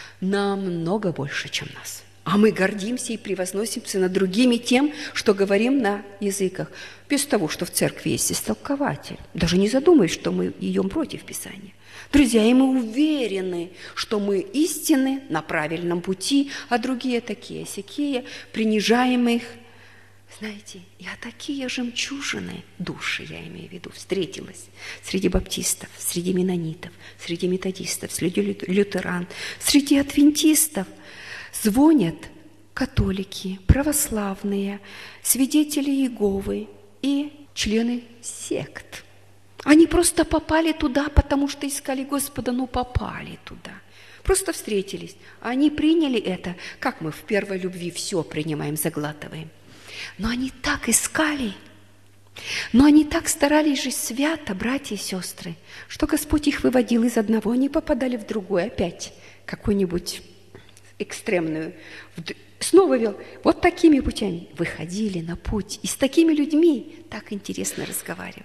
намного больше, чем нас. А мы гордимся и превозносимся над другими тем, что говорим на языках, без того, что в церкви есть истолкователь. Даже не задумываясь, что мы идем против Писания. Друзья, и мы уверены, что мы истинны, на правильном пути, а другие такие-сякие, принижаем их. Знаете, я такие жемчужины души, я имею в виду, встретилась среди баптистов, среди менонитов, среди методистов, среди лютеран, среди адвентистов. Звонят католики, православные, свидетели Иеговы и члены сект. Они просто попали туда, потому что искали Господа, но попали туда. Просто встретились. Они приняли это, как мы в первой любви все принимаем, заглатываем. Но они так искали, но они так старались жить свято, братья и сестры, что Господь их выводил из одного, они попадали в другое опять, какую-нибудь экстремную. Снова вел. Вот такими путями выходили на путь. И с такими людьми так интересно разговаривать.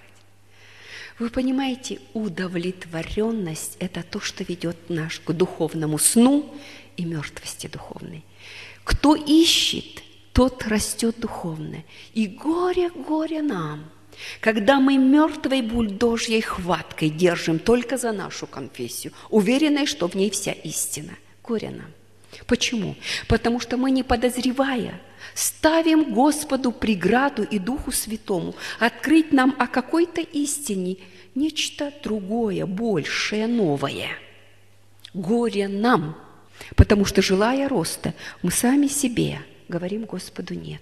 Вы понимаете, удовлетворенность – это то, что ведет нас к духовному сну и мертвости духовной. Кто ищет, тот растет духовно. И горе, горе нам, когда мы мертвой бульдожьей хваткой держим только за нашу конфессию, уверенной, что в ней вся истина. Горе нам. Почему? Потому что мы, не подозревая, ставим Господу преграду и Духу Святому открыть нам о какой-то истине нечто другое, большее, новое. Горе нам, потому что, желая роста, мы сами себе говорим Господу «нет».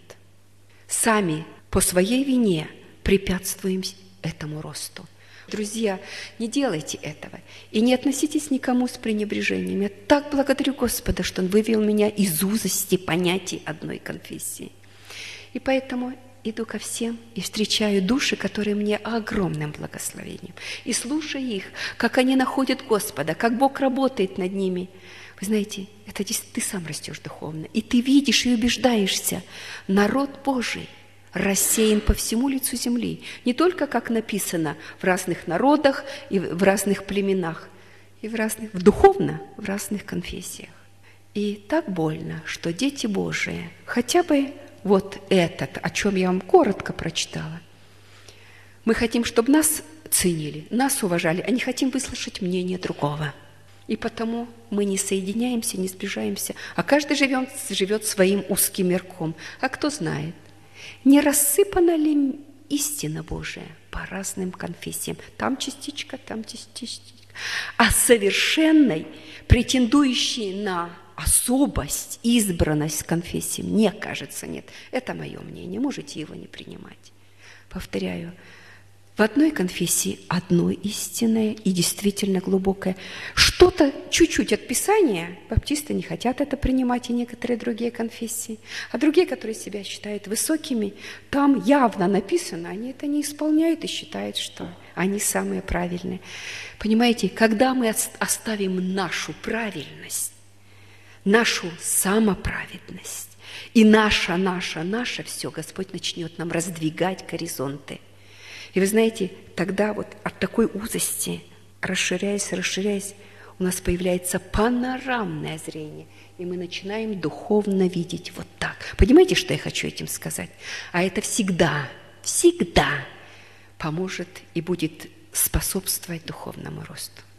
Сами по своей вине препятствуем этому росту. Друзья, не делайте этого и не относитесь никому с пренебрежением. Я так благодарю Господа, что Он вывел меня из узости понятий одной конфессии. И поэтому иду ко всем и встречаю души, которые мне огромным благословением. И слушаю их, как они находят Господа, как Бог работает над ними. Вы знаете, это ты сам растешь духовно, и ты видишь и убеждаешься. Народ Божий рассеян по всему лицу земли, не только, как написано, в разных народах и в разных племенах, и духовно в разных конфессиях. И так больно, что дети Божии, хотя бы вот этот, о чем я вам коротко прочитала, мы хотим, чтобы нас ценили, нас уважали, а не хотим выслушать мнение другого. И потому мы не соединяемся, не сближаемся, а каждый живет своим узким мирком. А кто знает, не рассыпана ли истина Божия по разным конфессиям? Там частичка, там частичка. А совершенной, претендующей на особость, избранность конфессии, мне кажется, нет. Это мое мнение, можете его не принимать. Повторяю, в одной конфессии одно истинное и действительно глубокое. Что-то чуть-чуть от Писания, баптисты не хотят это принимать, и некоторые другие конфессии. А другие, которые себя считают высокими, там явно написано, они это не исполняют и считают, что они самые правильные. Понимаете, когда мы оставим нашу правильность нашу самоправедность. И наше все Господь начнет нам раздвигать горизонты. И вы знаете, тогда вот от такой узости, расширяясь, у нас появляется панорамное зрение, и мы начинаем духовно видеть вот так. Понимаете, что я хочу этим сказать? А это всегда поможет и будет способствовать духовному росту.